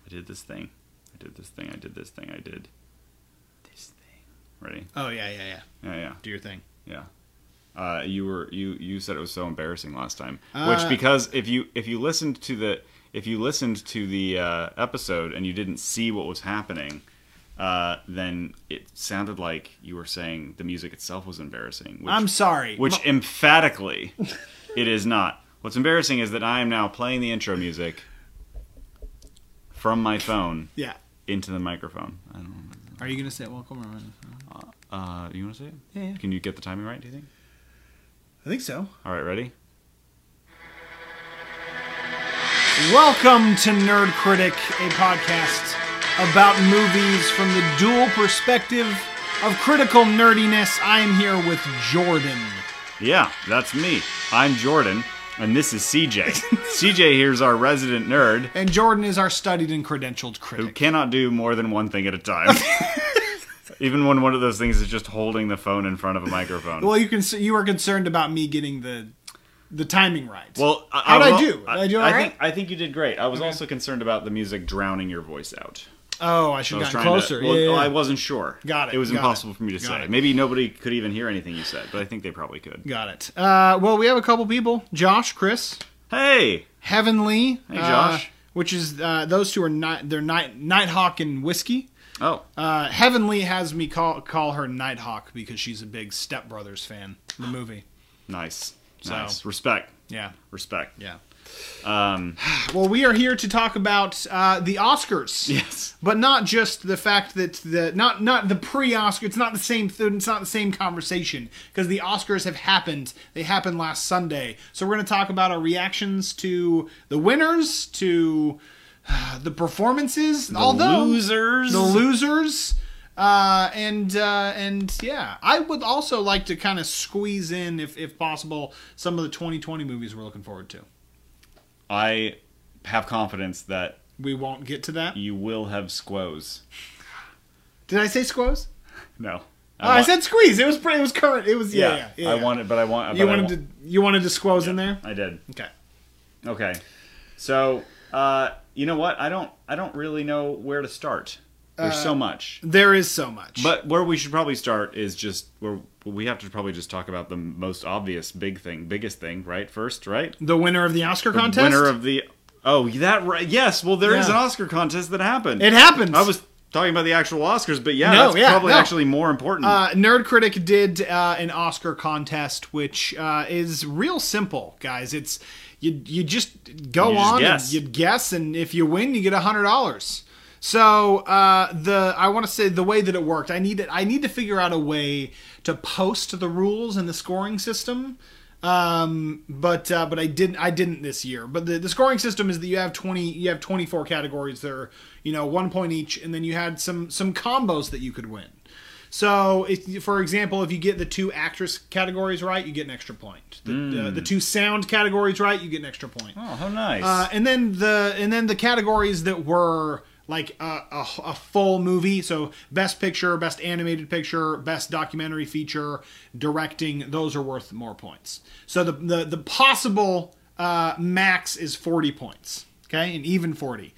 I did this thing. I did this thing. I did this thing. I did this thing. Ready? Oh yeah. Yeah. Do your thing. Yeah. You said it was so embarrassing last time. Which, because if you listened to the episode and you didn't see what was happening, then it sounded like you were saying the music itself was embarrassing. Which, I'm sorry. Which emphatically, it is not. What's embarrassing is that I am now playing the intro music from my phone into the microphone. I don't know. Are you going to say welcome or you want to say it? Yeah. Can you get the timing right, do you think? I think so. All right, ready? Welcome to Nerd Critic, a podcast about movies from the dual perspective of critical nerdiness. I am here with Jordan. Yeah, that's me. I'm Jordan, and this is CJ. CJ here's our resident nerd. And Jordan is our studied and credentialed critic. Who cannot do more than one thing at a time. Even when one of those things is just holding the phone in front of a microphone. Well, you were concerned about me getting the timing right. Well, how did I do? Did I do all right? I think you did great. I was also concerned about the music drowning your voice out. Oh, I should have gotten closer. I wasn't sure. Got it. It was impossible for me to say. Maybe nobody could even hear anything you said, but I think they probably could. Got it. Well, we have a couple people. Josh, Chris. Hey! Heavenly. Hey, Josh. Which is, those two are they're Nighthawk and Whiskey. Oh. Heavenly has me call her Nighthawk because she's a big Step Brothers fan of the movie. Nice. So, nice. Respect. Yeah. Respect. Yeah. Well, we are here to talk about the Oscars. Yes. But not just the fact that not the pre-Oscar. It's not the same. It's not the same conversation because the Oscars have happened. They happened last Sunday. So we're going to talk about our reactions to the winners, to the performances, the losers. And yeah, I would also like to kind of squeeze in, if possible, some of the 2020 movies we're looking forward to. I have confidence that we won't get to that. You will have squoze. Did I say squoze? No. I said squeeze. It was current. It was yeah. I wanted, but I want. You wanted to squoze in there. I did. Okay. So, you know what? I don't really know where to start. There's so much. There is so much. But where we should probably start is just where we have to probably just talk about the most obvious biggest thing, right? First, right? The winner of the Oscar contest? Winner of the... Oh, that right. Yes, well, there is an Oscar contest that happened. It happened. I was talking about the actual Oscars, but that's probably actually more important. Nerd Critic did an Oscar contest, which is real simple, guys. It's you just go on and you guess, and if you win, you get $100. So I want to say the way that it worked. I need to figure out a way to post the rules in the scoring system. But I didn't this year. But the scoring system is that you have 24 categories that are 1 point each, and then you had some combos that you could win. So, for example, if you get the 2 actress categories right, you get an extra point. The 2 sound categories right, you get an extra point. Oh, how nice! And then the categories that were like a full movie, so best picture, best animated picture, best documentary feature, directing, those are worth more points. So the possible max is 40 points, okay, an even 40.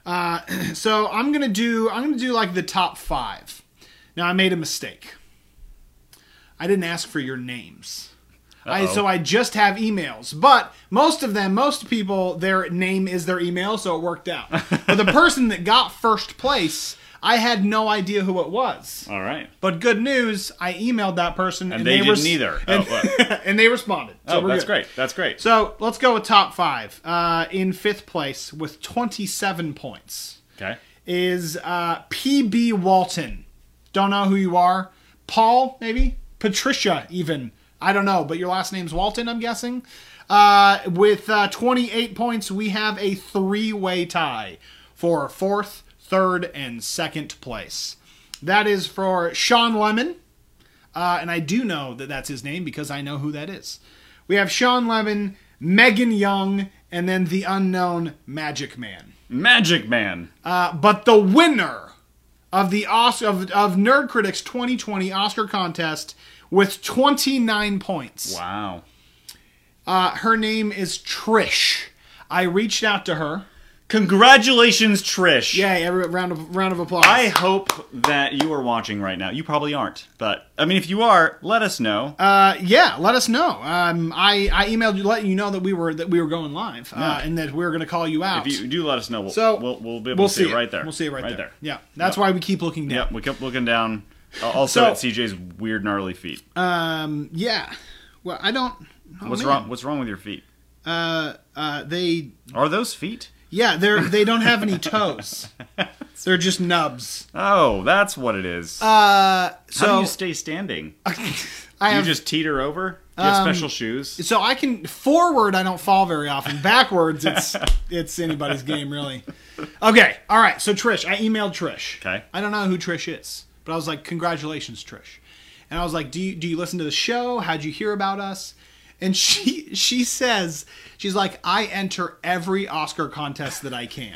So I'm gonna do like the top 5. Now I made a mistake. I didn't ask for your names. So I just have emails, but most people, their name is their email, so it worked out. But the person that got first place, I had no idea who it was. All right. But good news, I emailed that person, and they didn't either. And they responded. So that's great. That's great. So let's go with top 5. In 5th place with 27 points. Okay. Is P.B. Walton. Don't know who you are. Paul, maybe? Patricia, even. I don't know, but your last name's Walton, I'm guessing. With 28 points, we have a 3-way tie for 4th, 3rd, and 2nd place. That is for Sean Lemon, and I do know that that's his name because I know who that is. We have Sean Lemon, Megan Young, and then the unknown Magic Man. Magic Man! But the winner of the of Nerd Critics 2020 Oscar contest with 29 points. Wow. Her name is Trish. I reached out to her. Congratulations, Trish. Yay, every round of applause. I hope that you are watching right now. You probably aren't, but I mean, if you are, let us know. Yeah, let us know. I emailed you, letting you know that we were going live, and that we were going to call you out. If you do let us know, we'll be able to see it right there. We'll see it right there. Yeah, that's why we keep looking down. Yeah, we kept looking down. Also at CJ's weird, gnarly feet. Yeah. Well, I don't. What's wrong? What's wrong with your feet? They are those feet? Yeah, they don't have any toes. They're just nubs. Oh, that's what it is. How do you stay standing? You just teeter over? Do you have special shoes? So I can forward. I don't fall very often. Backwards, it's anybody's game, really. Okay, all right. So Trish, I emailed Trish. Okay. I don't know who Trish is, but I was like, congratulations, Trish. And I was like, do you listen to the show? How'd you hear about us? And she says, she's like, I enter every Oscar contest that I can.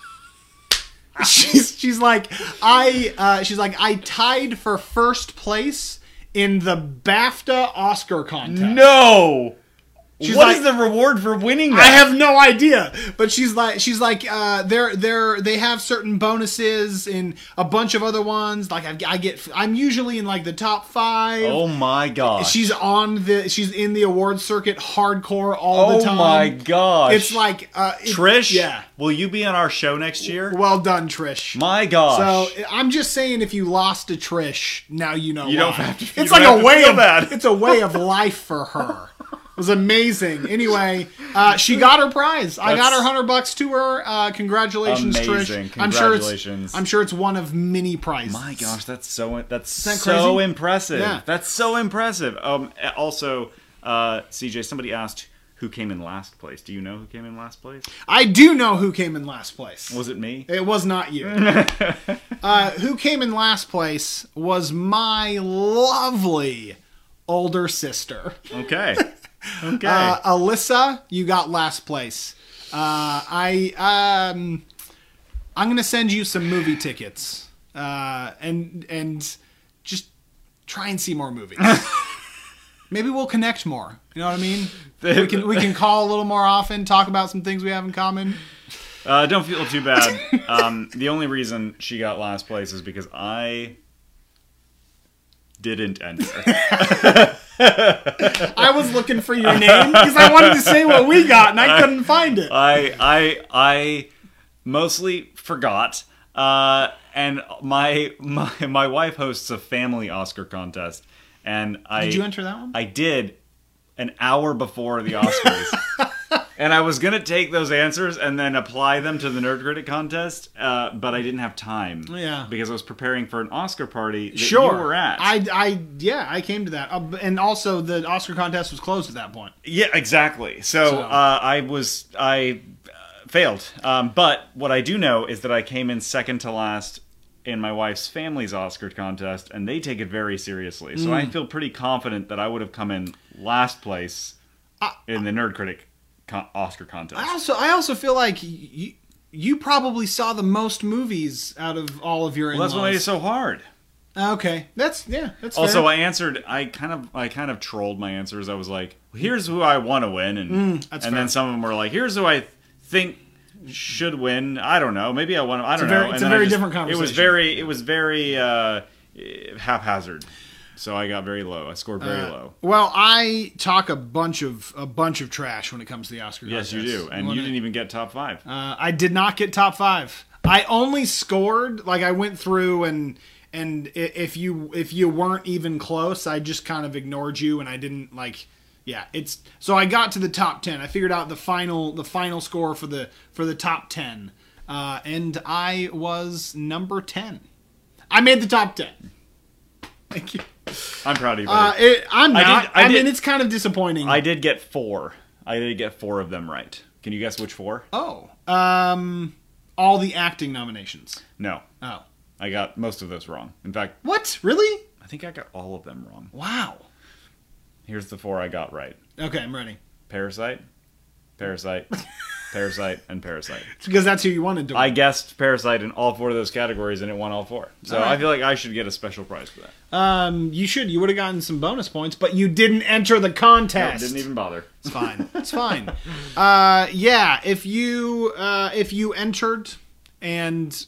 She's like, I tied for first place in the BAFTA Oscar contest. No. What is the reward for winning that? I have no idea. But she's like they have certain bonuses in a bunch of other ones. Like I'm usually in like the top 5. Oh my gosh. She's in the award circuit hardcore all the time. Oh my gosh. It's like Trish, yeah. Will you be on our show next year? Well done, Trish. My gosh. So I'm just saying, if you lost to Trish, now you know you why. Don't have to. It's like a way of bad. It's a way of life for her. It was amazing. Anyway, she got her prize. I got her $100 to her. Congratulations, amazing. Trish. Congratulations. I'm sure it's one of many prizes. My gosh, that's so impressive. Yeah. That's so impressive. Also, CJ, somebody asked who came in last place. Do you know who came in last place? I do know who came in last place. Was it me? It was not you. Who came in last place was my lovely older sister. Okay. Okay. Alyssa, you got last place. I'm gonna send you some movie tickets, and just try and see more movies. Maybe we'll connect more. You know what I mean? We can call a little more often, talk about some things we have in common. Don't feel too bad. The only reason she got last place is because I didn't enter. I was looking for your name because I wanted to say what we got and I couldn't find it. I mostly forgot. And my wife hosts a family Oscar contest, and did you enter that one? I did, an hour before the Oscars. And I was going to take those answers and then apply them to the Nerd Critic contest, but I didn't have time. Yeah. Because I was preparing for an Oscar party that you were at. I came to that. And also the Oscar contest was closed at that point. Yeah, exactly. So. I failed. But what I do know is that I came in second to last in my wife's family's Oscar contest, and they take it very seriously. So I feel pretty confident that I would have come in last place in the Nerd Critic Oscar contest. I also feel like you probably saw the most movies out of all of your in-laws. Well, that's what made it so hard. Okay, that's also fair. I kind of trolled my answers. I was like, well, here's who I want to win, and then some of them were like, here's who I think should win. I don't know. Maybe I want to. I don't know. It's a very different conversation. It was very haphazard. So I got very low. I scored very low. Well, I talk a bunch of trash when it comes to the Oscar contest. Yes, you do. And you didn't even get top 5. I did not get top 5. I only scored, like, I went through and if you weren't even close, I just kind of ignored you, and I didn't so I got to the top 10. I figured out the final score for the top 10. And I was number 10. I made the top 10. Thank you. I'm proud of you. I'm not. I mean, it's kind of disappointing. I did get 4. I did get 4 of them right. Can you guess which 4? Oh. All the acting nominations. No. Oh. I got most of those wrong. In fact... What? Really? I think I got all of them wrong. Wow. Here's the 4 I got right. Okay, I'm ready. Parasite, Parasite, Parasite, and Parasite. It's because that's who you wanted to win. I guessed Parasite in all 4 of those categories, and it won all 4. So all right. I feel like I should get a special prize for that. You should. You would have gotten some bonus points, but you didn't enter the contest. No, didn't even bother. It's fine. It's fine. Yeah, if you entered and...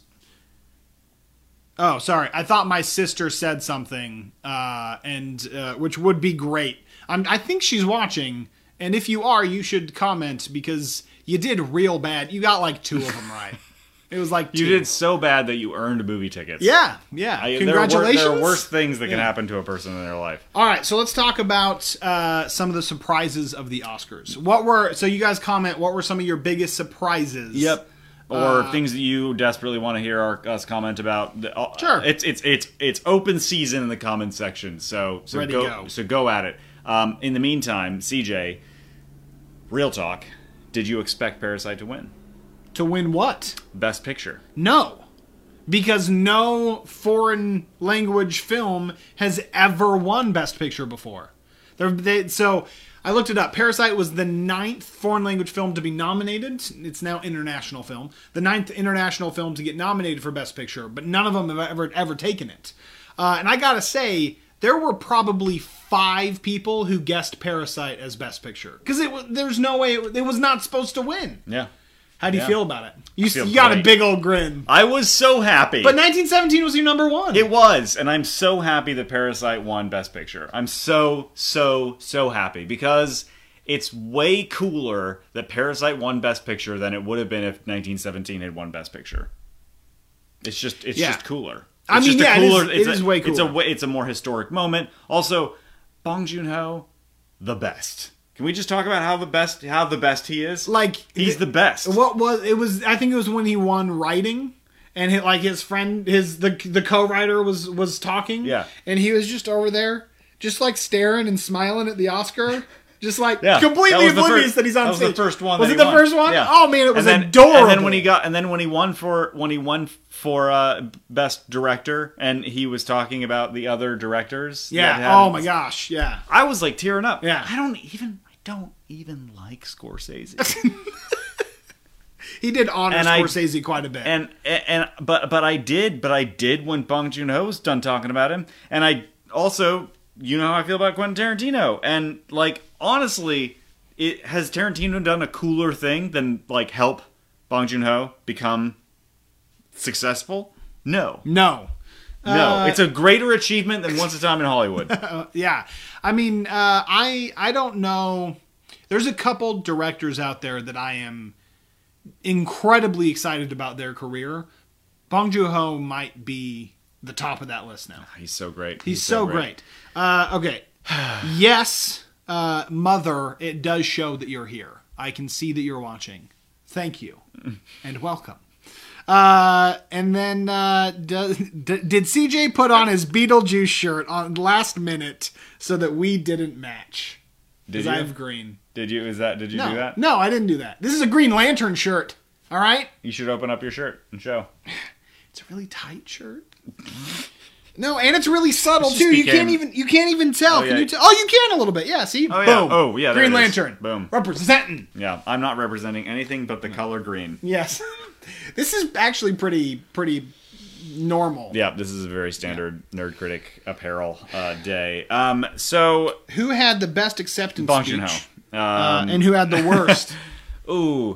Oh, sorry. I thought my sister said something, which would be great. I think she's watching, and if you are, you should comment, because you did real bad. You got like 2 of them right. It was like 2. You did so bad that you earned movie tickets. Yeah. Congratulations. There are worse things that can happen to a person in their life. All right, so let's talk about some of the surprises of the Oscars. So you guys comment, what were some of your biggest surprises? Yep. Or things that you desperately want to hear us comment about. Sure. It's open season in the comments section, so go at it. In the meantime, CJ, real talk, did you expect Parasite to win? To win what? Best Picture. No. Because no foreign language film has ever won Best Picture before. So I looked it up. Parasite was the 9th foreign language film to be nominated. It's now international film. The 9th international film to get nominated for Best Picture, but none of them have ever taken it. And I gotta say, there were probably 5 people who guessed Parasite as Best Picture. Because there's no way it was not supposed to win. Yeah. How do you feel about it? You got a big old grin. I was so happy. But 1917 was your number 1. It was, and I'm so happy that Parasite won Best Picture. I'm so happy, because it's way cooler that Parasite won Best Picture than it would have been if 1917 had won Best Picture. It's just cooler. It is way cooler. It's a more historic moment. Also, Bong Joon-ho, the best. Can we just talk about how the best he is? Like, he's the best. I think it was when he won writing, and his friend, the co-writer was talking. Yeah. And he was just over there, just like staring and smiling at the Oscar. Just like completely oblivious that he's on stage. That was the first one. Was it the first one? Yeah. Oh man, it was adorable. And then when he won for Best Director, and he was talking about the other directors. Yeah. Oh my gosh. Yeah. I was like tearing up. Yeah. I don't even like Scorsese. He did honor Scorsese quite a bit. But I did when Bong Joon-ho was done talking about him, and I also. You know how I feel about Quentin Tarantino. And, like, honestly, has Tarantino done a cooler thing than, like, help Bong Joon-ho become successful? No. It's a greater achievement than Once a Time in Hollywood. Yeah. I mean, I don't know. There's a couple directors out there that I am incredibly excited about their career. Bong Joon-ho might be the top of that list now. He's so great. He's so great. Okay. Yes, Mother, it does show that you're here. I can see that you're watching. Thank you. And welcome. And then, did CJ put on his Beetlejuice shirt on last minute so that we didn't match? Because I have green. Did you do that? No, I didn't do that. This is a Green Lantern shirt. All right? You should open up your shirt and show. It's a really tight shirt. No, and it's really subtle too. You can't even tell. Oh, yeah. Can you tell? Oh, you can a little bit. Yeah, see? Oh, yeah. Boom. Oh, yeah. Green Lantern. Boom. Representing. Yeah, I'm not representing anything but the color green. Yes. This is actually pretty normal. Yeah, this is a very standard Nerd Critic apparel day. So who had the best acceptance Bong speech? Joon-ho. And who had the worst? Ooh.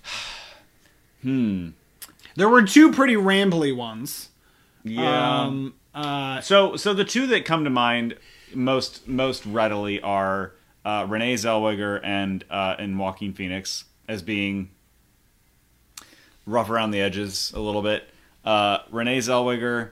There were 2 pretty rambly ones. Yeah. So the 2 that come to mind most readily are Renee Zellweger and Joaquin Phoenix as being rough around the edges a little bit. Renee Zellweger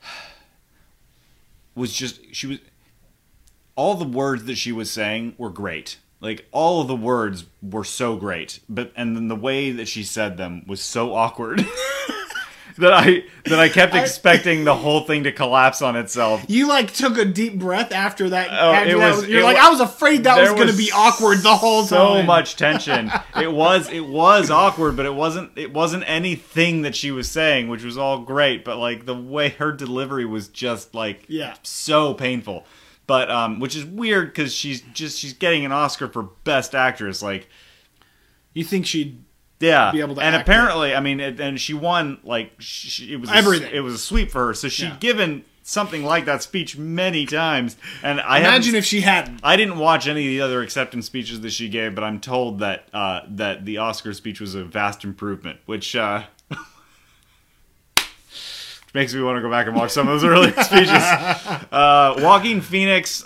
all the words that she was saying were great. Like, all of the words were so great, and then the way that she said them was so awkward that I kept expecting the whole thing to collapse on itself. You took a deep breath after that. I was afraid that was going to be awkward the whole time. So much tension. It was awkward, but it wasn't anything that she was saying, which was all great. But the way her delivery was just so painful. But which is weird because she's getting an Oscar for Best Actress. You think she'd be able to? And apparently, and she won. It was everything. It was a sweep for her. So she'd given something like that speech many times, and imagine if she hadn't. I didn't watch any of the other acceptance speeches that she gave, but I'm told that that the Oscar speech was a vast improvement, which makes me want to go back and watch some of those earlier speeches. Joaquin Phoenix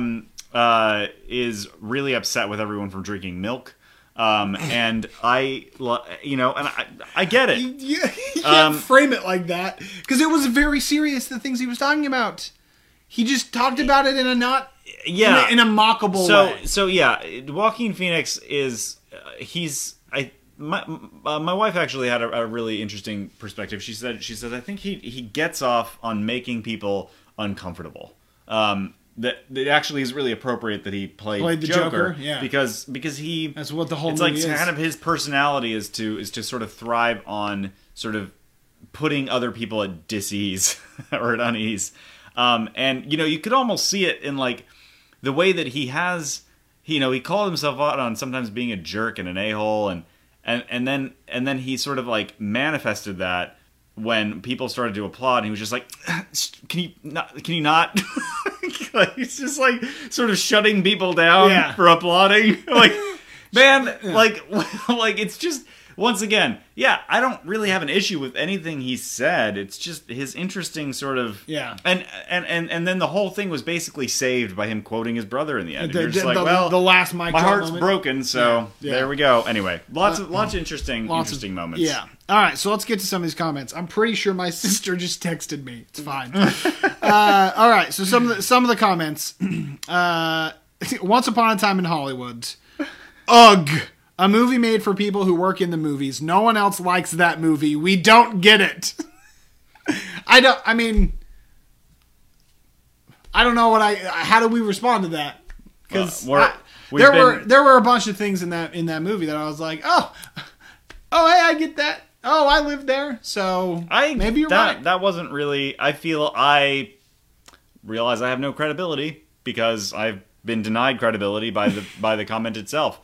is really upset with everyone for drinking milk. And I get it. You can't frame it like that, because it was very serious, the things he was talking about. He just talked about it in a in a mockable way. So yeah, Joaquin Phoenix is my wife actually had a really interesting perspective. She said I think he gets off on making people uncomfortable. That it actually is really appropriate that he played the Joker, yeah, because he, that's what the whole it's movie like is. Kind of his personality is to sort of thrive on sort of putting other people at dis-ease or at unease, and you could almost see it in like the way that he has, he called himself out on sometimes being a jerk and an a-hole, and then he sort of like manifested that when people started to applaud, and he was just like, can you not? Like, he's just like sort of shutting people down for applauding. Like, man, like it's just, once again, I don't really have an issue with anything he said. It's just his interesting sort of and then the whole thing was basically saved by him quoting his brother in the end. You're just like, the last mic my heart's moment. Broken, so there we go. Anyway, lots of interesting moments. Yeah. All right, so let's get to some of these comments. I'm pretty sure my sister just texted me. It's fine. All right, so some of the comments. Once Upon a Time in Hollywood. Ugh. A movie made for people who work in the movies. No one else likes that movie. We don't get it. I don't know how do we respond to that? Because there were a bunch of things in that movie that I was like, oh, hey, I get that. Oh, I lived there, so maybe you're right. That wasn't really. I realize I have no credibility because I've been denied credibility by the comment itself.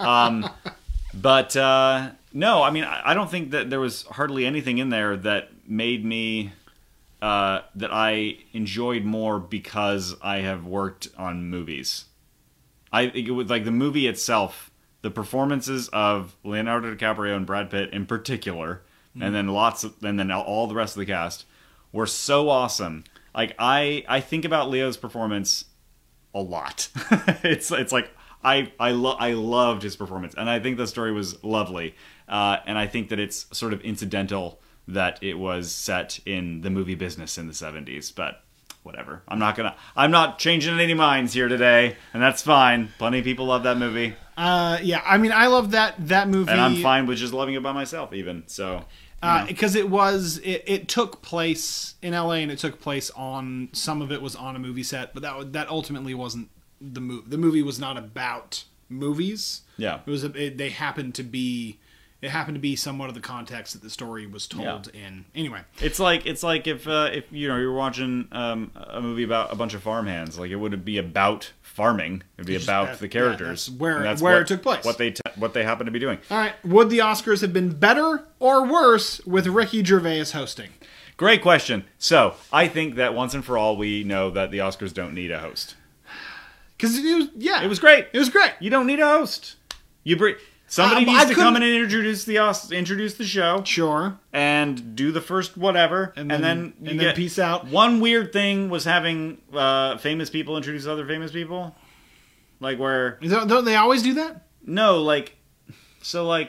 But no, I mean, I don't think that there was hardly anything in there that made me that I enjoyed more because I have worked on movies. I think it was like the movie itself, the performances of Leonardo DiCaprio and Brad Pitt in particular, and then all the rest of the cast were so awesome. Like I think about Leo's performance a lot. It's like I loved his performance, and I think the story was lovely. And I think that it's sort of incidental that it was set in the movie business in the 70s, but whatever. I'm not changing any minds here today, and that's fine. Plenty of people love that movie. I mean, I love that movie, and I'm fine with just loving it by myself, even. So, because it took place in LA, and it took place on, some of it was on a movie set, but that ultimately wasn't the movie. The movie was not about movies. Yeah, it was. They happened to be. It happened to be somewhat of the context that the story was told in. Anyway, it's like if you're watching a movie about a bunch of farmhands, like it wouldn't be about farming. It'd be about the characters. That's where it took place. What they happen to be doing. All right. Would the Oscars have been better or worse with Ricky Gervais hosting? Great question. So I think that once and for all, we know that the Oscars don't need a host. Because it was great. It was great. You don't need a host. Somebody needs to come in and introduce the show. Sure. And do the first whatever. And then peace out. One weird thing was having famous people introduce other famous people. Like where... Don't they always do that? No, So there's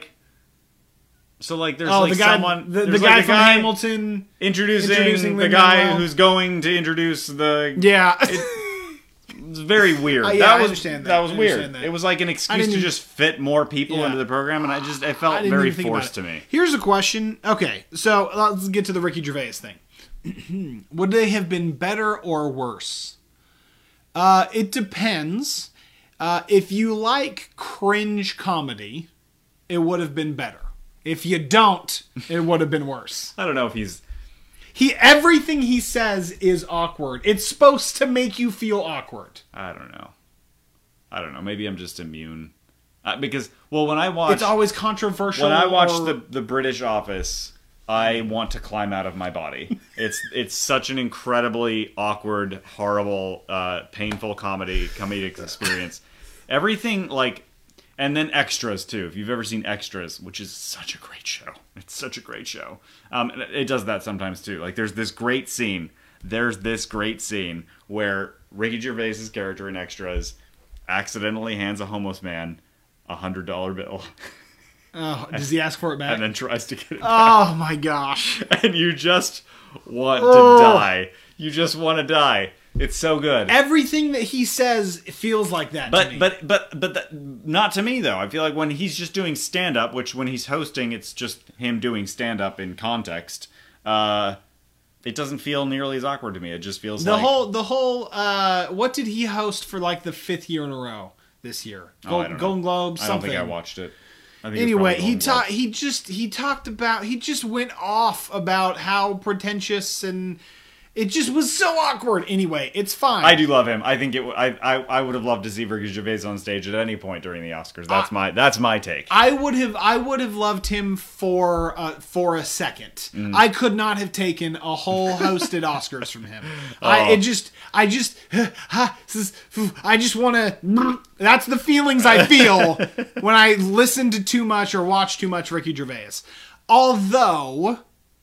the guy, someone... The guy from Hamilton... Introducing the guy who's going to introduce the... Yeah. It's very weird. I understand that. That was weird. It was like an excuse to just fit more people into the program, and it felt very forced to me. Here's a question. Okay, so let's get to the Ricky Gervais thing. Would they have been better or worse? It depends. If you like cringe comedy, it would have been better. If you don't, it would have been worse. I don't know if he's... Everything he says is awkward. It's supposed to make you feel awkward. I don't know. Maybe I'm just immune. Because, when I watch... It's always controversial. When I watch the British Office, I want to climb out of my body. It's such an incredibly awkward, horrible, painful comedic experience. Everything, like, and then Extras too. If you've ever seen Extras, which is such a great show, it's such a great show. It does that sometimes too. Like, there's this great scene. Where Ricky Gervais's character in Extras accidentally hands a homeless man $100 bill. Oh, does he ask for it back? And then tries to get it back. Oh my gosh. And you just want to die. You just want to die. It's so good. Everything that he says feels like that to me. But not to me, though. I feel like when he's just doing stand-up, which when he's hosting, it's just him doing stand-up in context, it doesn't feel nearly as awkward to me. It just feels the whole what did he host for like the 5th year in a row this year? Golden Globes, something. I don't think I watched it. Anyway, he just went off about how pretentious, and it just was so awkward. Anyway, it's fine. I do love him. I think I would have loved to see Ricky Gervais on stage at any point during the Oscars. That's my take. I would have loved him for a second. I could not have taken a whole hosted Oscars from him. I just want to. That's the feelings I feel when I listen to too much or watch too much Ricky Gervais. Although.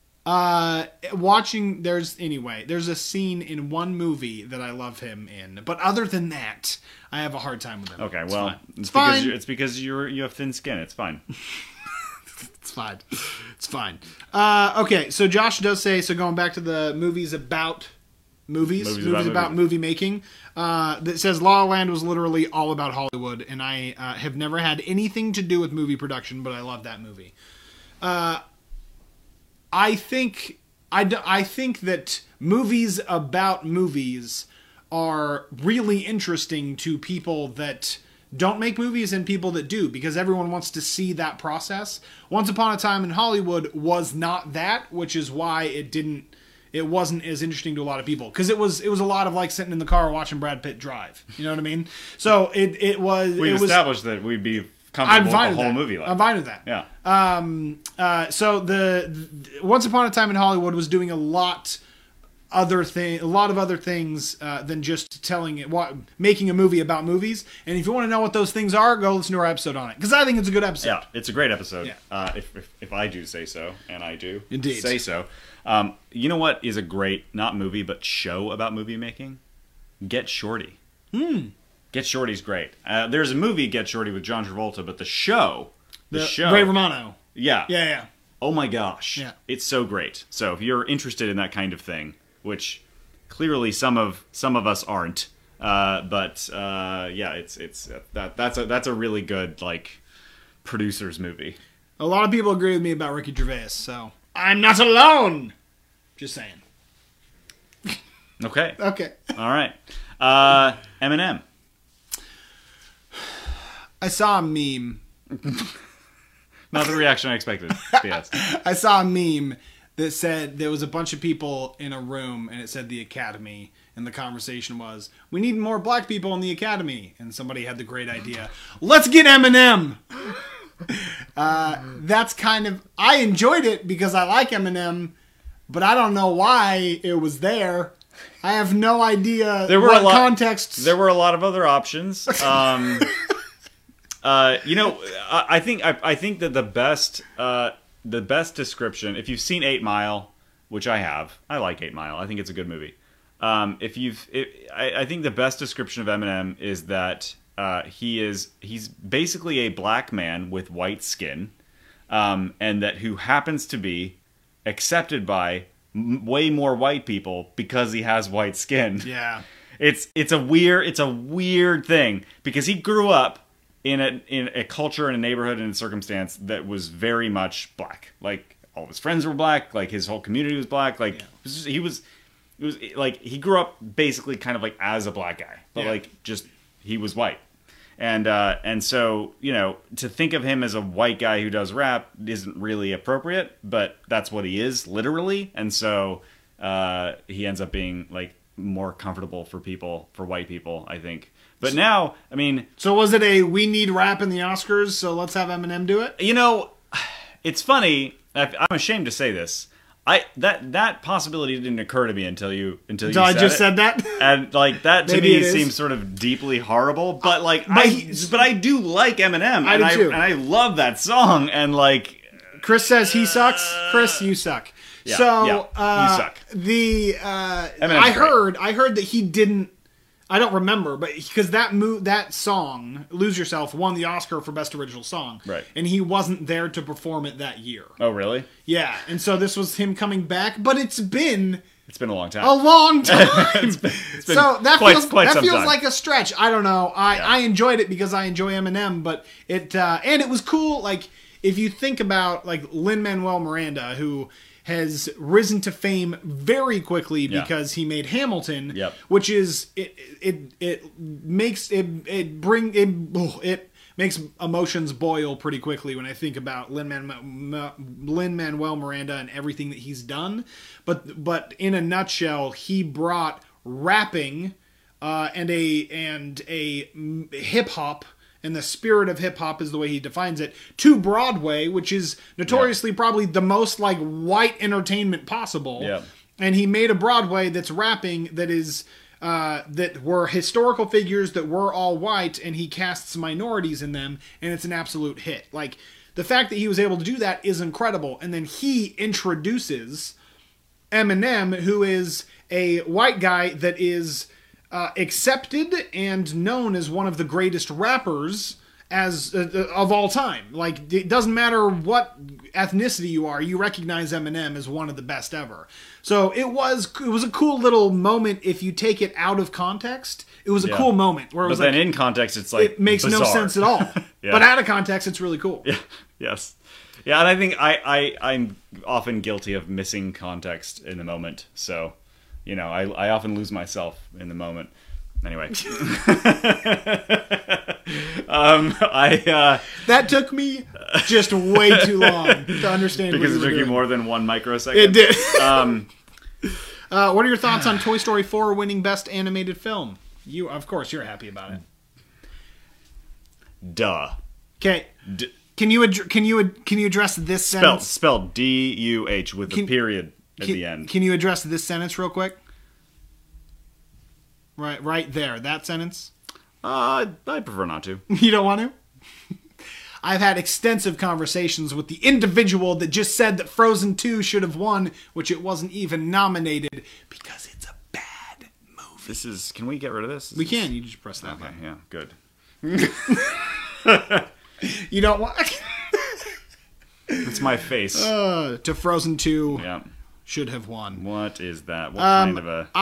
There's a scene in one movie that I love him in, but other than that, I have a hard time with him. Okay, well, it's because you have thin skin. It's fine. It's fine. Okay, so Josh does say, so going back to the movies about movies about movie making, that says La La Land was literally all about Hollywood, and I have never had anything to do with movie production, but I love that movie. I think that movies about movies are really interesting to people that don't make movies and people that do, because everyone wants to see that process. Once Upon a Time in Hollywood was not that, which is why it wasn't as interesting to a lot of people, because it was a lot of like sitting in the car watching Brad Pitt drive. You know what I mean? So it was. We established that we'd be comfortable with the whole movie. I'm fine with that. Yeah. So the Once Upon a Time in Hollywood was doing a lot of other things than just making a movie about movies. And if you want to know what those things are, go listen to our episode on it, because I think it's a good episode. Yeah, it's a great episode. Yeah. If I do say so, and I do indeed say so. You know what is a great, not movie, but show about movie making? Get Shorty. Get Shorty's great. There's a movie, Get Shorty, with John Travolta, but the show, Ray Romano. Yeah. Oh my gosh. Yeah. It's so great. So if you're interested in that kind of thing, which clearly some of us aren't, that's a really good, like, producer's movie. A lot of people agree with me about Ricky Gervais, so I'm not alone. Just saying. Okay. All right. Eminem. I saw a meme. Not the reaction I expected. Yes. I saw a meme that said there was a bunch of people in a room, and it said the Academy, and the conversation was, we need more black people in the Academy. And somebody had the great idea, let's get Eminem. That's kind of, I enjoyed it because I like Eminem, but I don't know why it was there. I have no idea context. There were a lot of other options. I think that the best description, if you've seen 8 Mile, which I have, I like 8 Mile. I think it's a good movie. I think the best description of Eminem is that he's basically a black man with white skin, and that who happens to be accepted by way more white people because he has white skin. Yeah, it's a weird thing, because he grew up in a culture, in a neighborhood, in a circumstance that was very much black. Like, all of his friends were black. Like, his whole community was black. Like, yeah. It was like he grew up basically kind of like as a black guy, but like just he was white. And so, to think of him as a white guy who does rap isn't really appropriate, but that's what he is, literally. And so he ends up being like more comfortable for white people, I think. But now, I mean... So was it we need rap in the Oscars, so let's have Eminem do it? It's funny. I'm ashamed to say this. That possibility didn't occur to me until you I just said that, and like that to me seems sort of deeply horrible. But like, I do like Eminem, and I love that song. And like, Chris says he sucks. Chris, you suck. Yeah, so you suck. I heard that he didn't. I don't remember, but because that song, Lose Yourself, won the Oscar for Best Original Song. Right. And he wasn't there to perform it that year. Oh, really? Yeah. And so this was him coming back, but it's been a long time. A long time. it's been so that feels time. Like a stretch. I don't know. I enjoyed it because I enjoy Eminem, but and it was cool. Like, if you think about like Lin-Manuel Miranda, who has risen to fame very quickly because he made Hamilton, which is it makes emotions boil pretty quickly when I think about Lin-Manuel Miranda and everything that he's done. But in a nutshell, he brought rapping and a hip hop. And the spirit of hip-hop is the way he defines it, to Broadway, which is notoriously probably the most, like, white entertainment possible. Yeah. And he made a Broadway that's rapping that is, that were historical figures that were all white, and he casts minorities in them, and it's an absolute hit. Like, the fact that he was able to do that is incredible. And then he introduces Eminem, who is a white guy that is accepted and known as one of the greatest rappers of all time. Like, it doesn't matter what ethnicity you are, you recognize Eminem as one of the best ever. So it was a cool little moment. If you take it out of context, it was a cool moment where it was then in context, it's like it makes bizarre. No sense at all. But out of context, it's really cool. Yeah. Yes. Yeah, and I think I'm often guilty of missing context in the moment. So, you know, I often lose myself in the moment. Anyway. That took me just way too long to understand. Because it took you more than 1 microsecond. It did. What are your thoughts on Toy Story 4 winning Best Animated Film? Of course, you're happy about it. Duh. Okay. Can you address this sentence? Spelled D-U-H with a period at the end. Can you address this sentence real quick? Right there, that sentence. I prefer not to. You don't want to? I've had extensive conversations with the individual that just said that Frozen 2 should have won, which it wasn't even nominated because it's a bad movie. Can we get rid of this? We can. You just press that button. Yeah, good. You don't want... It's my face. To Frozen 2 yeah. should have won. What is that? What kind of a...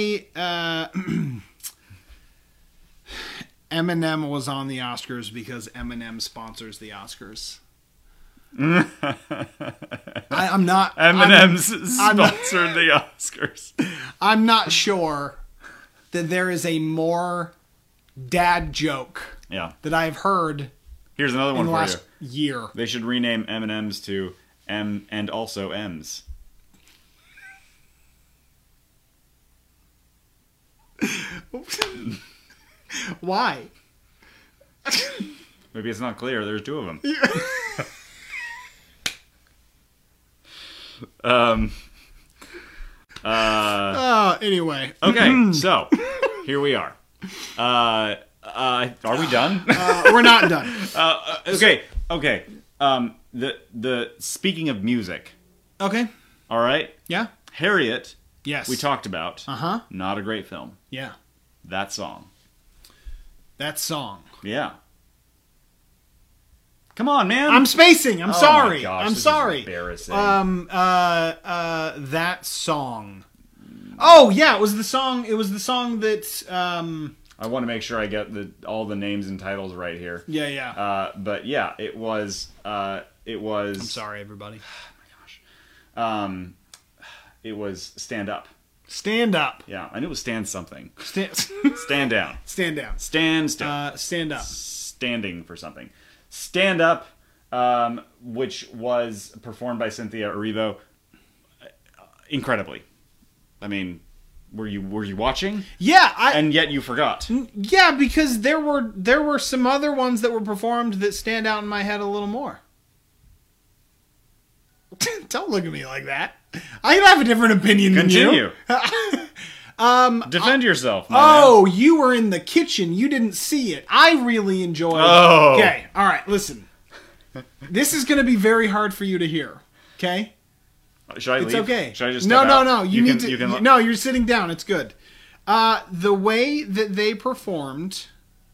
Eminem was on the Oscars because Eminem sponsors the Oscars. I'm not... Eminem's sponsored the Oscars. I'm not sure that there is a more dad joke that I've heard... Here's another one for you. Last year. They should rename M&M's to M and also M's. Why? Maybe it's not clear. There's 2 of them. Anyway. Okay, so here we are. Are we done? We're not done. Okay. The speaking of music. Okay. All right. Yeah. Harriet. Yes. We talked about. Uh-huh. Not a great film. Yeah. That song. Yeah. Come on, man. I'm spacing. I'm sorry. My gosh, I'm this sorry. Is embarrassing. That song. Oh yeah, it was the song. It was the song that. I want to make sure I get all the names and titles right here. Yeah. But yeah, it was. I'm sorry, everybody. Oh my gosh. It was Stand Up. Stand Up. Yeah, I knew it was Stand something. Stand down. Stand down. Stand Up. Standing for something. Stand Up, which was performed by Cynthia Erivo, incredibly. I mean, were you watching? Yeah, and yet you forgot. Yeah, because there were some other ones that were performed that stand out in my head a little more. Don't look at me like that. I have a different opinion than you. Defend yourself. Man. You were in the kitchen. You didn't see it. I really enjoyed. Okay. All right. Listen. This is going to be very hard for you to hear. Okay. Should I leave? It's okay. Should I just No. You need to. No, you're sitting down. It's good. The way that they performed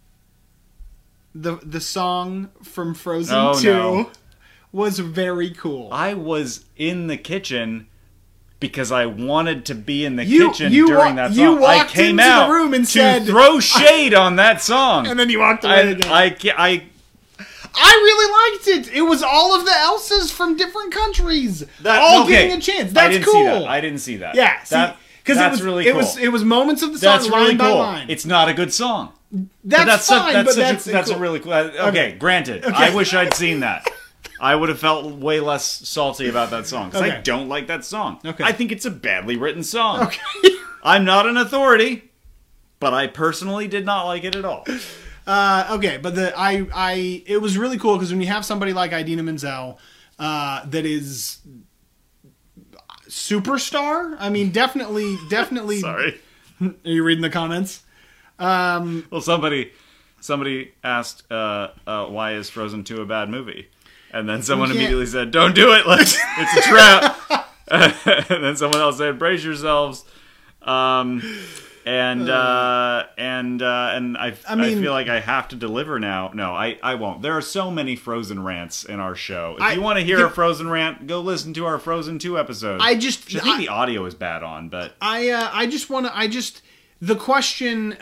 the song from Frozen 2 was very cool. I was in the kitchen because I wanted to be in the kitchen during that song. You walked into the room and said, throw shade on that song. And then you walked away again. I really liked it. It was all of the Elsas from different countries. Getting a chance. That's cool. I didn't see that. Yeah. Because that's really cool. It was moments of the song line by line. It's not a good song. That's fine, but that's a really cool. Okay, granted. Okay. I wish I'd seen that. I would have felt way less salty about that song because I don't like that song. Okay. I think it's a badly written song. Okay. I'm not an authority, but I personally did not like it at all. Okay, but it was really cool because when you have somebody like Idina Menzel that is superstar, I mean, definitely. Sorry. Are you reading the comments? Well, somebody asked, why is Frozen 2 a bad movie? And then someone immediately said, don't do it. It's a trap. And then someone else said, brace yourselves. And I feel like I have to deliver now. No, I won't. There are so many Frozen rants in our show. If you want to hear a Frozen rant, go listen to our Frozen 2 episode. I think the audio is bad on, but the question,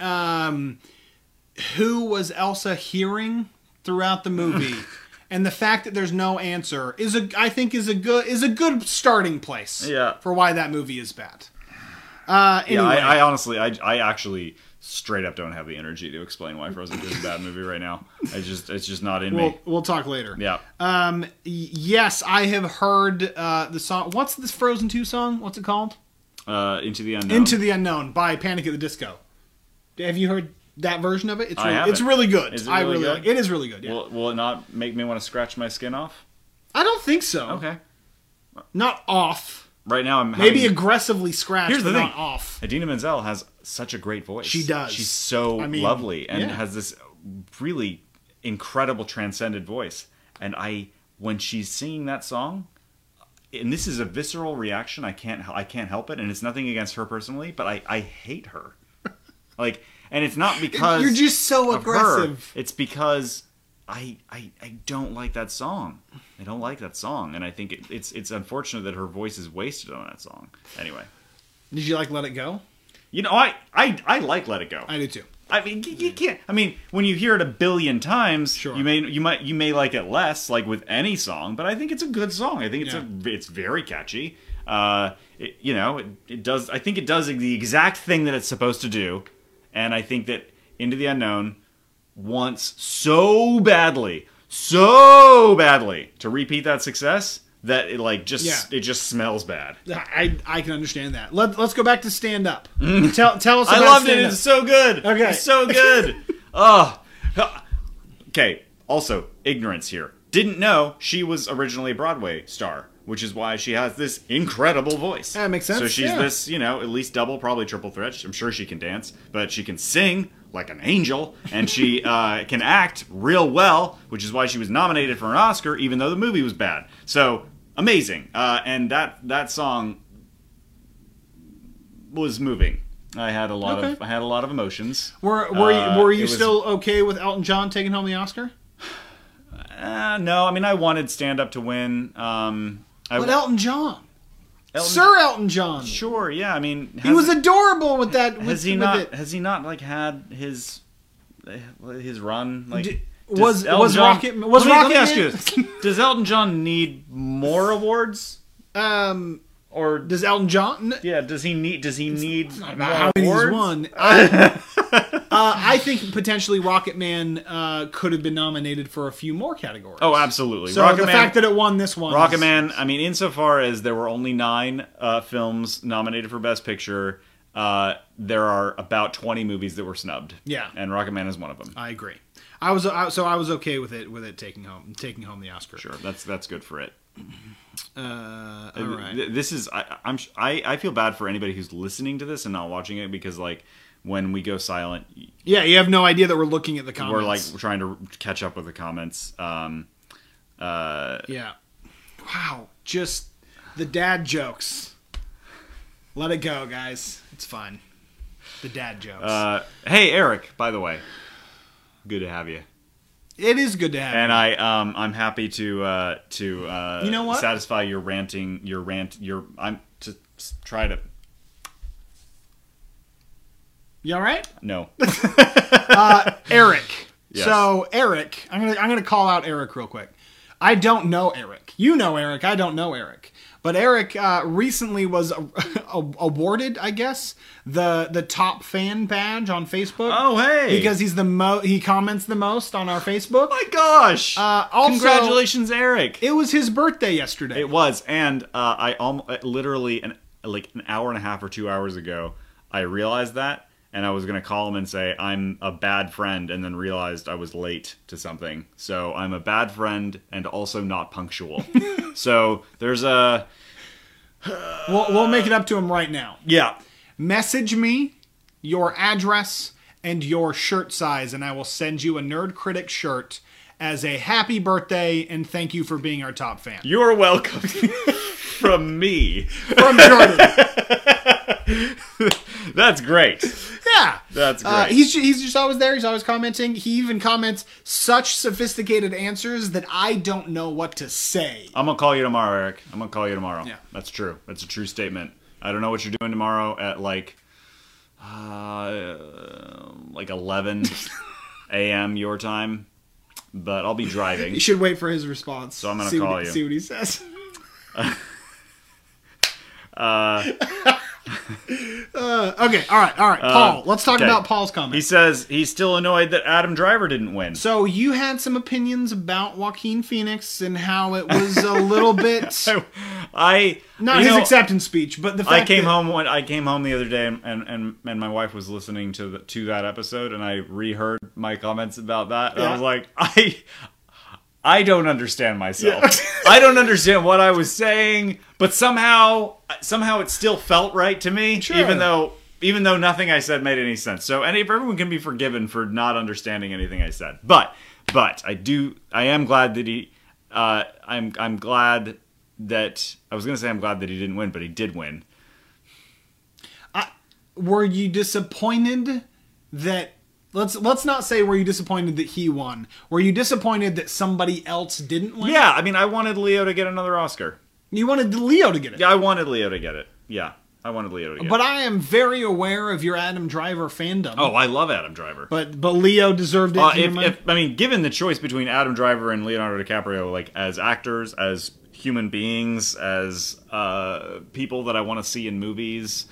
who was Elsa hearing throughout the movie? And the fact that there's no answer is a good starting place for why that movie is bad. Anyway. I honestly, I actually straight up don't have the energy to explain why Frozen 2 is a bad movie right now. It's just not in me. We'll talk later. Yeah. Yes, I have heard the song. What's this Frozen 2 song? What's it called? Into the Unknown. Into the Unknown by Panic at the Disco. Have you heard that version of it? It's really good. Is it really good? Like it. It is really good. Yeah. Will it not make me want to scratch my skin off? I don't think so. Okay. Not off. Right now, I'm maybe aggressively scratched. Here's the thing. Not off. Idina Menzel has such a great voice. She does. She's so lovely and has this really incredible transcendent voice. And when she's singing that song, and this is a visceral reaction, I can't help it, and it's nothing against her personally, but I hate her. And it's not because you're just so aggressive. It's because I don't like that song. I don't like that song, and I think it's unfortunate that her voice is wasted on that song. Anyway, did you like Let It Go? You know, I like Let It Go. I do too. I mean, you can't. I mean, when you hear it a billion times, sure. you may like it less, like with any song. But I think it's a good song. I think it's very catchy. It does. I think it does the exact thing that it's supposed to do, and I think that Into the Unknown wants so badly to repeat that success that it just smells bad. I can understand that. Let's go back to Stand Up. Tell us about I loved it. It's so good. Okay. It's so good. Oh. Okay. Also, ignorance here. Didn't know she was originally a Broadway star, which is why she has this incredible voice. That makes sense. So she's this, at least double, probably triple threat. I'm sure she can dance, but she can sing like an angel, and she can act real well, which is why she was nominated for an Oscar, even though the movie was bad. So amazing, and that song was moving. I had a lot of emotions. Were you still okay with Elton John taking home the Oscar? No, I mean I wanted Stand Up to win. But Elton John. Sir Elton John. Sure, yeah. I mean, he was adorable with that. Has he not like had his run? Like, was Rocket Man? Let me ask you this: does Elton John need more awards? Or does Elton John? Yeah. Does he need more how awards? Won. I think potentially Rocket Man could have been nominated for a few more categories. Oh, absolutely. So the fact that it won this one, Rocket Man. I mean, insofar as there were only 9 films nominated for Best Picture, there are about 20 movies that were snubbed. Yeah, and Rocket Man is one of them. I agree. I was okay with it taking home the Oscar. Sure, that's good for it. All right. This is I feel bad for anybody who's listening to this and not watching it, because like when we go silent, yeah, you have no idea that we're looking at the comments. We're trying to catch up with the comments. Yeah. Wow, just the dad jokes. Let it go, guys. It's fine. The dad jokes. Hey, Eric. By the way, good to have you. It is good to have and you. And I'm happy to you know what? satisfy your rant. I'm to try to. You all right? No. Eric. Yes. So Eric, I'm gonna call out Eric real quick. I don't know Eric. You know Eric. I don't know Eric. But Eric recently was awarded, I guess, the top fan badge on Facebook. Oh, hey! Because he's he comments the most on our Facebook. Oh my gosh! Also, congratulations, Eric! It was his birthday yesterday. It was, and I literally an hour and a half or 2 hours ago, I realized that. And I was going to call him and say, I'm a bad friend, and then realized I was late to something. So I'm a bad friend and also not punctual. So there's a... We'll make it up to him right now. Yeah. Message me your address and your shirt size, and I will send you a Nerd Critic shirt as a happy birthday and thank you for being our top fan. You're welcome. From me. From Jordan. That's great. Yeah. That's great. He's just always there. He's always commenting. He even comments such sophisticated answers that I don't know what to say. I'm going to call you tomorrow, Eric. I'm going to call you tomorrow. Yeah. That's true. That's a true statement. I don't know what you're doing tomorrow at like 11 a.m. your time, but I'll be driving. You should wait for his response. So I'm going to call you. See what he says. Okay, all right. Paul, let's talk about Paul's comment. He says he's still annoyed that Adam Driver didn't win. So you had some opinions about Joaquin Phoenix and how it was a little bit not his acceptance speech, but the fact I came home the other day and my wife was listening to that episode, and I reheard my comments about that, and I was like, I don't understand myself. Yeah. I don't understand what I was saying, but somehow it still felt right to me, sure. even though nothing I said made any sense. So, and everyone can be forgiven for not understanding anything I said. But I am glad that I'm glad that I was going to say I'm glad that he didn't win, but he did win. Were you disappointed that? Let's not say were you disappointed that he won. Were you disappointed that somebody else didn't win? Yeah, I mean, I wanted Leo to get another Oscar. You wanted Leo to get it? Yeah, I wanted Leo to get it. Yeah, I wanted Leo to get it. But I am very aware of your Adam Driver fandom. Oh, I love Adam Driver. But Leo deserved it. Given the choice between Adam Driver and Leonardo DiCaprio, like as actors, as human beings, as people that I want to see in movies,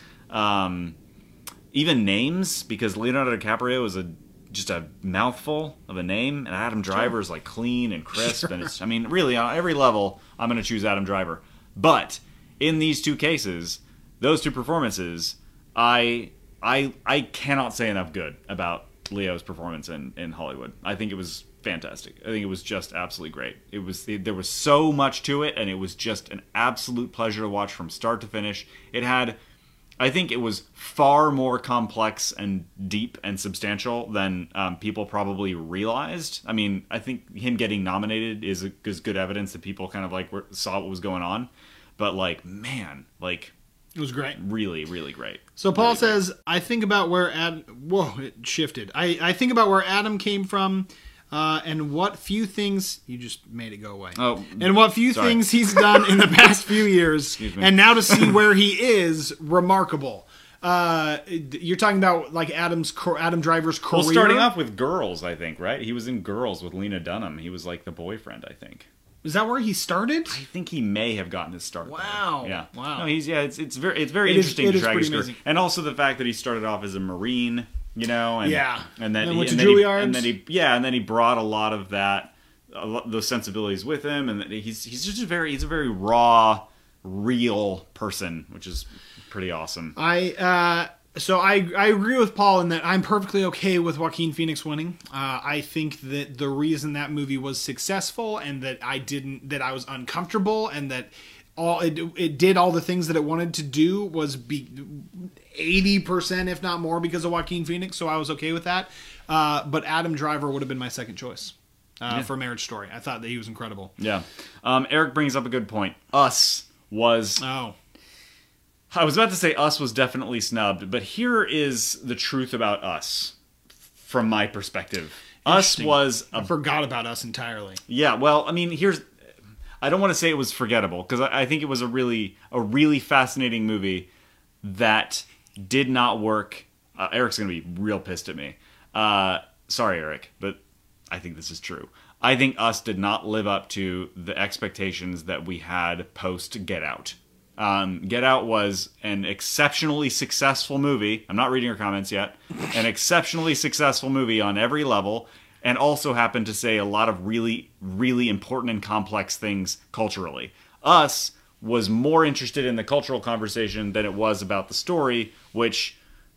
even names, because Leonardo DiCaprio is just a mouthful of a name, and Adam Driver is like clean and crisp, and it's, I mean, really on every level, I'm going to choose Adam Driver. But in these two cases, those two performances, I cannot say enough good about Leo's performance in Hollywood. I think it was fantastic. I think it was just absolutely great. There was so much to it, and it was just an absolute pleasure to watch from start to finish. I think it was far more complex and deep and substantial than people probably realized. I mean, I think him getting nominated is good evidence that people kind of like saw what was going on. But like, man, like it was great, really, really great. So Paul says, I think about where it shifted. I think about where Adam came from. And what few things you just made it go away. Oh, and what few things he's done in the past few years, and now to see where he is, remarkable. You're talking about like Adam Driver's career. Well, starting off with Girls, I think, right? He was in Girls with Lena Dunham. He was like the boyfriend, I think. Is that where he started? I think he may have gotten his start. Wow. There. Yeah. Wow. No, it's very interesting to track his career, and also the fact that he started off as a Marine. You know, and then went to Juilliard, and then he brought a lot of those sensibilities with him, and he's just a very raw, real person, which is pretty awesome. So I agree with Paul in that I'm perfectly okay with Joaquin Phoenix winning. I think that the reason that movie was successful and that I was uncomfortable and that it did all the things that it wanted to do was 80%, if not more, because of Joaquin Phoenix. So I was okay with that. But Adam Driver would have been my second choice for Marriage Story. I thought that he was incredible. Yeah. Eric brings up a good point. Us was... Oh. I was about to say Us was definitely snubbed, but here is the truth about Us, from my perspective. Us was... I forgot about Us entirely. Yeah, well, I mean, I don't want to say it was forgettable, because I think it was a really fascinating movie that did not work. Eric's going to be real pissed at me. Sorry, Eric, but I think this is true. I think Us did not live up to the expectations that we had post Get Out. Get Out was an exceptionally successful movie. I'm not reading your comments yet. An exceptionally successful movie on every level, and also happened to say a lot of really, really important and complex things culturally. Us was more interested in the cultural conversation than it was about the story, which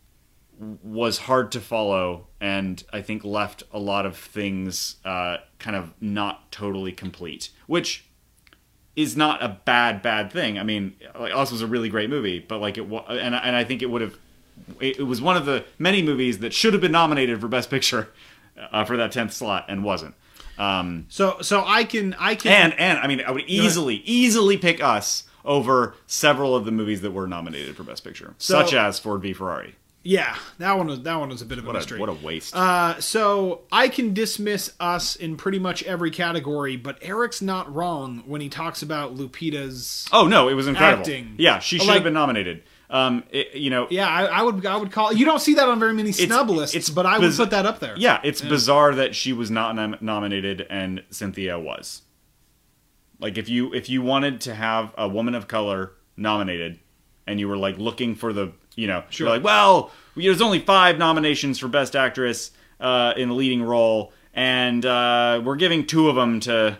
was hard to follow, and I think left a lot of things kind of not totally complete, which is not a bad thing. I mean, like, Us was a really great movie, but like and I think it would have. It was one of the many movies that should have been nominated for Best Picture for that 10th slot and wasn't. So I can and I mean, I would easily pick Us over several of the movies that were nominated for Best Picture, such as Ford v Ferrari. Yeah, that one was a bit of a mystery. What a waste. So I can dismiss Us in pretty much every category, but Eric's not wrong when he talks about Lupita's. Oh no, it was incredible. Acting. Yeah, she should have been nominated. Yeah, I would call. You don't see that on very many snub lists, but I would put that up there. Yeah, it's bizarre that she was not nominated and Cynthia was. Like if you wanted to have a woman of color nominated, and you were like looking for the. Sure. You're like, well, there's only 5 nominations for Best Actress in a leading role, and we're giving 4 of them to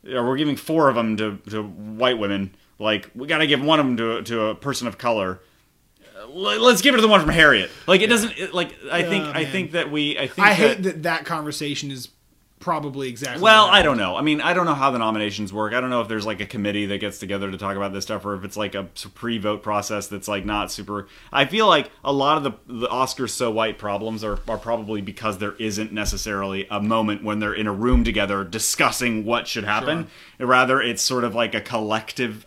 white women. Like, we gotta give one of them to a person of color. Let's give it to the one from Harriet. Like, it doesn't. I think I hate that conversation is probably exactly. Well, I don't know. I mean, I don't know how the nominations work. I don't know if there's like a committee that gets together to talk about this stuff, or if it's like a pre-vote process that's like not super. I feel like a lot of the Oscars so white problems are probably because there isn't necessarily a moment when they're in a room together discussing what should happen. Sure. Rather, it's sort of like a collective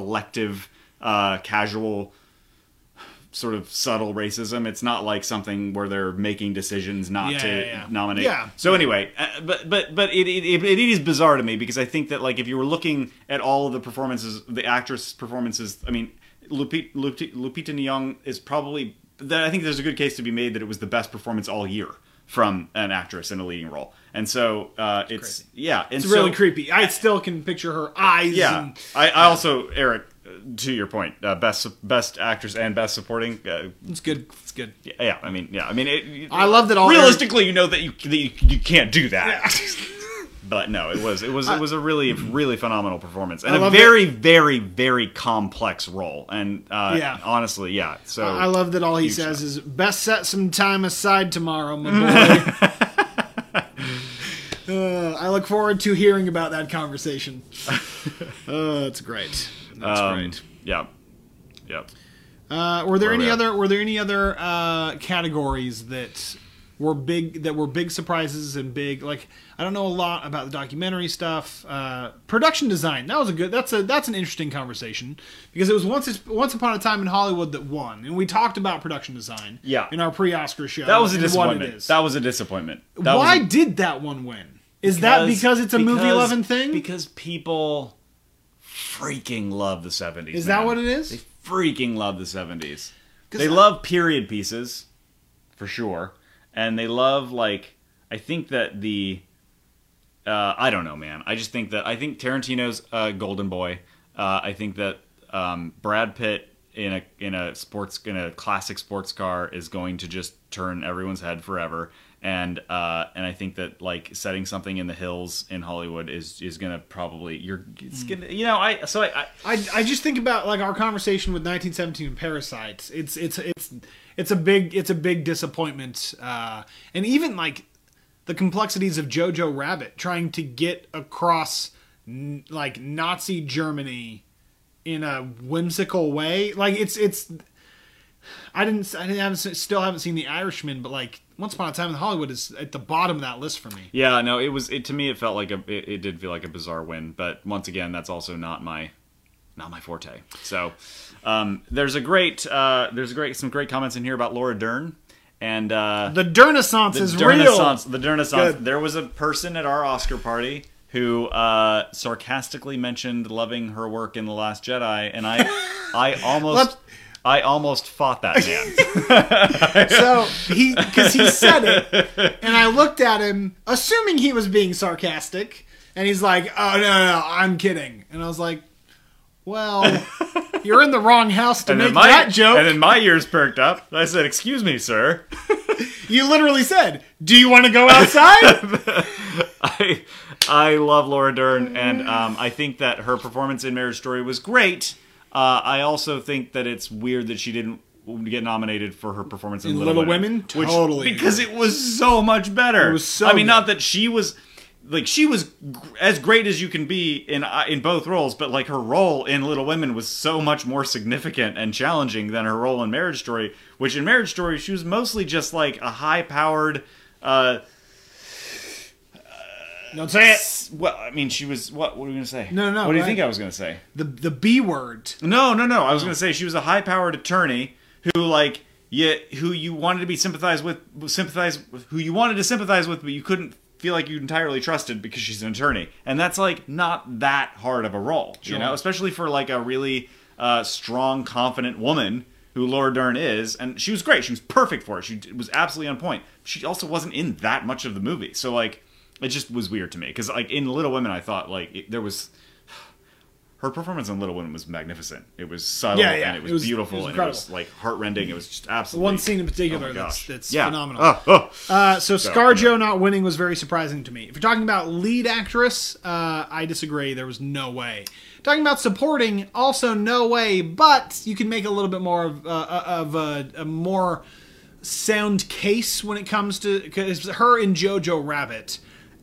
casual. Sort of subtle racism. It's not like something where they're making decisions not to nominate. Yeah. So anyway, but it is bizarre to me because I think that like if you were looking at all of the performances, the actress performances, I mean, Lupita Nyong'o is probably. I think there's a good case to be made that it was the best performance all year from an actress in a leading role, and so it's really creepy. I still can picture her eyes. Yeah, and, I also Eric. To your point, best actress and best supporting. It's good. It's good. Yeah, I mean, I love that. All realistically, you know that you can't do that. Yeah. But no, it was a really phenomenal performance and a very, very, very complex role. And honestly, yeah. So I love that all he says is best set some time aside tomorrow, my boy. I look forward to hearing about that conversation. It's great. That's great. Yeah. Were there any other categories that were big surprises and big, like, I don't know a lot about the documentary stuff. Production design, that's an interesting conversation because it was once upon a time in Hollywood that won, and we talked about production design in our pre-Oscar show. That was a disappointment. That was a disappointment. Why did that one win? That because it's a movie-loving thing? Because people freaking love the 70s. Is that what it is? They freaking love the 70s. They love period pieces, for sure. And they love, like, I think that I don't know, man. I think Tarantino's Golden Boy. I think that Brad Pitt in a classic sports car is going to just turn everyone's head forever. I think that like setting something in the hills in Hollywood is gonna probably it's gonna I just think about like our conversation with 1917 and Parasite. It's a big disappointment, and even like the complexities of Jojo Rabbit trying to get across like Nazi Germany in a whimsical way. Like still haven't seen The Irishman, but like Once Upon a Time in Hollywood is at the bottom of that list for me. Yeah, no, to me it felt like it did feel like a bizarre win, but once again, that's also not my forte. So, there's some great comments in here about Laura Dern. And the Dernissance is real. The Dernissance. Good. There was a person at our Oscar party who sarcastically mentioned loving her work in The Last Jedi, and I almost fought that man. So because he said it, and I looked at him, assuming he was being sarcastic, and he's like, "Oh no, I'm kidding," and I was like, "Well, you're in the wrong house to make that joke." And then my ears perked up. I said, "Excuse me, sir." You literally said, "Do you want to go outside?" I love Laura Dern, and I think that her performance in Marriage Story was great. I also think that it's weird that she didn't get nominated for her performance in Little Women. Totally. Because it was so much better. It was so good. Not that she was as great as you can be in both roles, but like her role in Little Women was so much more significant and challenging than her role in Marriage Story, which in Marriage Story she was mostly just like a high-powered don't say it. Well, I mean, she was... What were we going to say? No. What do you think I was going to say? The B word. No. I was going to say she was a high-powered attorney who you wanted to be sympathize with, who you wanted to sympathize with, but you couldn't feel like you entirely trusted because she's an attorney. And that's like not that hard of a role, sure. Especially for like a really strong, confident woman who Laura Dern is. And she was great. She was perfect for it. She was absolutely on point. She also wasn't in that much of the movie. So like... It just was weird to me because, like, in Little Women, I thought her performance in Little Women was magnificent. It was subtle and it was beautiful and it was like heartrending. It was just absolutely one scene in particular that's phenomenal. So ScarJo not winning was very surprising to me. If you're talking about lead actress, I disagree. There was no way. Talking about supporting, also no way. But you can make a little bit more of a more sound case when it comes to because her in Jojo Rabbit.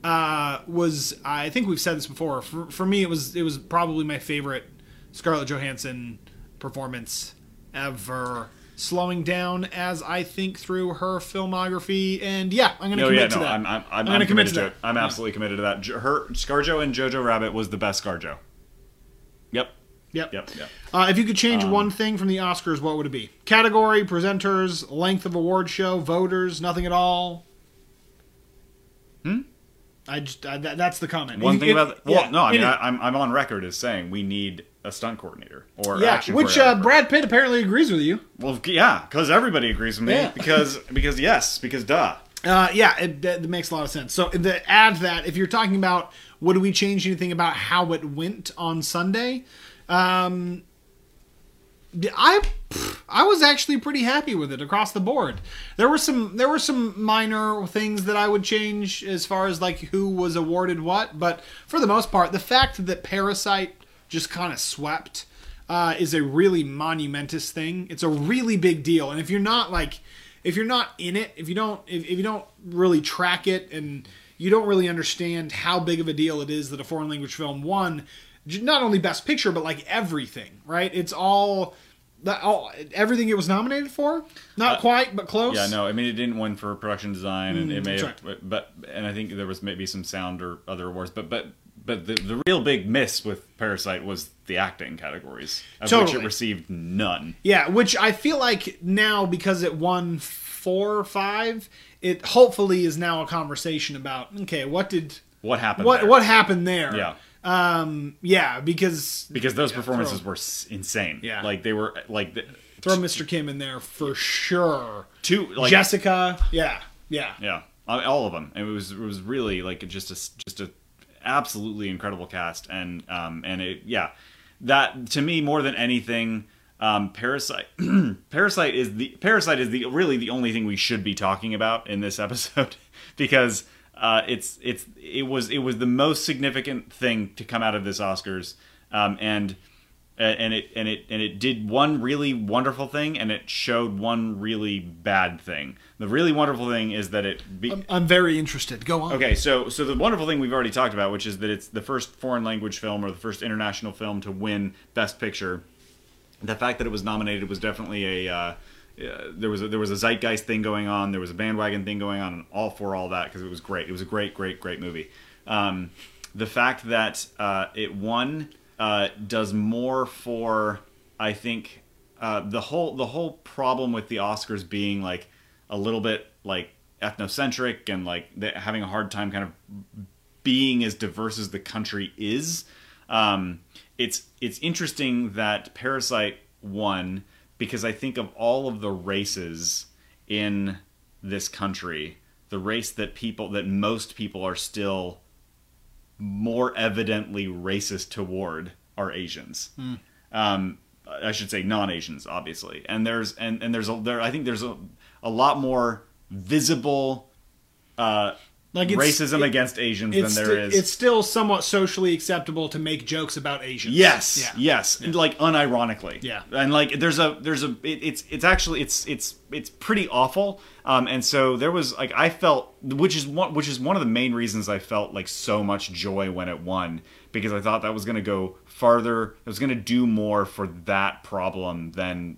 I think we've said this before. For me, it was probably my favorite Scarlett Johansson performance ever. Slowing down as I think through her filmography, and I'm going to commit to that. I'm going to commit to it. I'm absolutely committed to that. Her ScarJo in Jojo Rabbit was the best ScarJo. Yep. If you could change one thing from the Oscars, what would it be? Category, presenters, length of award show, voters, nothing at all. That's the comment. One thing about I'm on record as saying we need a stunt coordinator or action which choreographer. Brad Pitt apparently agrees with you. Well, because everybody agrees with me. Yeah. because duh. It makes a lot of sense. So to add that, if you're talking about would we change anything about how it went on Sunday, I was actually pretty happy with it across the board. There were some minor things that I would change as far as like who was awarded what, but for the most part, the fact that Parasite just kind of swept is a really monumentous thing. It's a really big deal, and if you're not in it, if you don't really track it, and you don't really understand how big of a deal it is that a foreign language film won not only Best Picture but like everything, right? It's everything it was nominated for, not quite, but close. Yeah, no, I mean it didn't win for production design, and it may have, and I think there was maybe some sound or other awards, but the real big miss with Parasite was the acting categories, of which it received none. Yeah, which I feel like now because it won 4 or 5, it hopefully is now a conversation about what happened there. Yeah. Because those performances were insane. Yeah. Like they were like throw Mr. Kim in there for sure. Jessica. Yeah. All of them. And it was really like just a absolutely incredible cast, and that to me more than anything Parasite. Parasite is really the only thing we should be talking about in this episode because it was the most significant thing to come out of this Oscars, and it did one really wonderful thing and it showed one really bad thing. The really wonderful thing is that I'm very interested. Go on. Okay, so the wonderful thing we've already talked about, which is that it's the first foreign language film or the first international film to win Best Picture. The fact that it was nominated was definitely there was a zeitgeist thing going on. There was a bandwagon thing going on, and all that because it was great. It was a great movie. The fact that it won does more for, I think, the whole problem with the Oscars being like a little bit like ethnocentric and like having a hard time kind of being as diverse as the country is. It's interesting that Parasite won because I think of all of the races in this country, the race that most people are still more evidently racist toward are Asians. I should say non-Asians, obviously. And I think there's a lot more visible racism against Asians than there is. It's still somewhat socially acceptable to make jokes about Asians. Yes, yes, and like unironically. Yeah, and like it's pretty awful. And so there was like I felt, which is one of the main reasons I felt like so much joy when it won, because I thought that was going to go farther. It was going to do more for that problem than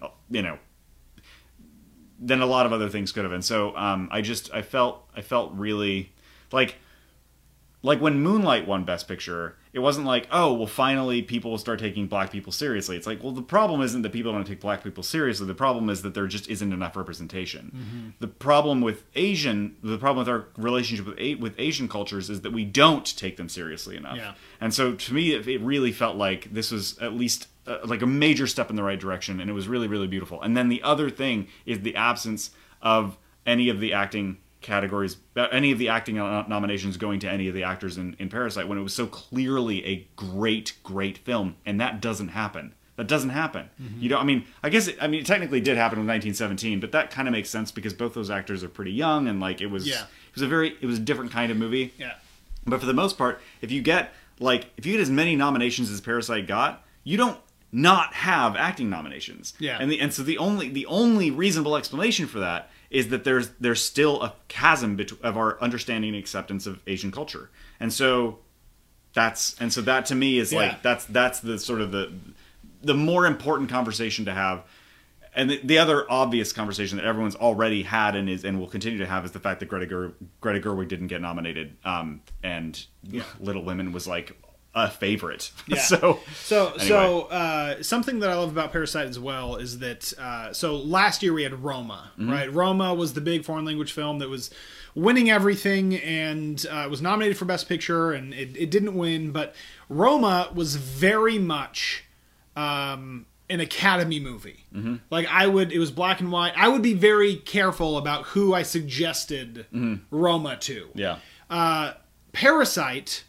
a lot of other things could have. And so I felt really like when Moonlight won Best Picture, it wasn't like, oh, well, finally people will start taking black people seriously. It's like, well, the problem isn't that people don't take black people seriously. The problem is that there just isn't enough representation. Mm-hmm. The problem with our relationship with Asian cultures is that we don't take them seriously enough. Yeah. And so to me, it really felt like this was at least like a major step in the right direction, and it was really, really beautiful. And then the other thing is the absence of any of the acting categories, any of the acting nominations going to any of the actors in Parasite, when it was so clearly a great film, and that doesn't happen. Mm-hmm. You know, I guess it technically did happen with 1917, but that kind of makes sense because both those actors are pretty young, and like it was a different kind of movie. Yeah. But for the most part, if you get as many nominations as Parasite got, you don't not have acting nominations. Yeah. And so the only reasonable explanation for that is that there's still a chasm of our understanding and acceptance of Asian culture. And so that to me is like that's the sort of the more important conversation to have. And the other obvious conversation that everyone's already had and will continue to have is the fact that Greta Gerwig didn't get nominated. And Little Women was like a favorite. Yeah. So something that I love about Parasite as well is that so last year we had Roma, mm-hmm. right? Roma was the big foreign language film that was winning everything and was nominated for Best Picture, and it didn't win, but Roma was very much an Academy movie. Mm-hmm. Like it was black and white. I would be very careful about who I suggested Roma to. Yeah. Parasite,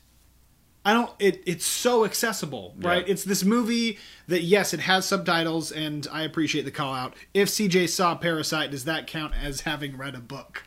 it's so accessible, right? Yeah. It's this movie that, yes, it has subtitles, and I appreciate the call out. If CJ saw Parasite, does that count as having read a book?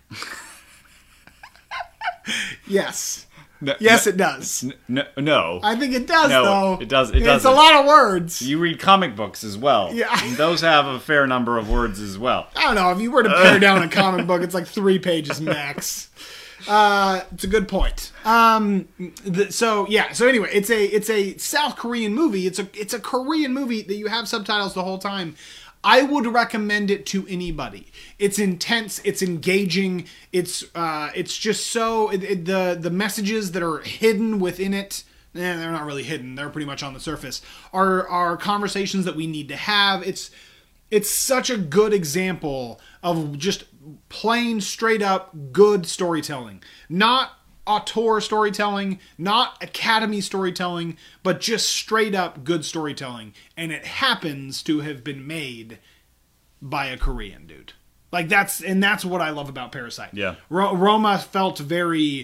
Yes. Yes, it does. No. I think it does, though. It does. It's a lot of words. You read comic books as well. Yeah. And those have a fair number of words as well. I don't know. If you were to pare down a comic book, it's like 3 pages max. It's a good point. So anyway, it's a South Korean movie. It's a Korean movie that you have subtitles the whole time. I would recommend it to anybody. It's intense. It's engaging. It's just so the messages that are hidden within it. They're not really hidden. They're pretty much on the surface. Are conversations that we need to have. It's such a good example of just plain, straight up good storytelling. Not auteur storytelling, not Academy storytelling, but just straight up good storytelling. And it happens to have been made by a Korean dude. Like that's what I love about Parasite. Yeah. Roma felt very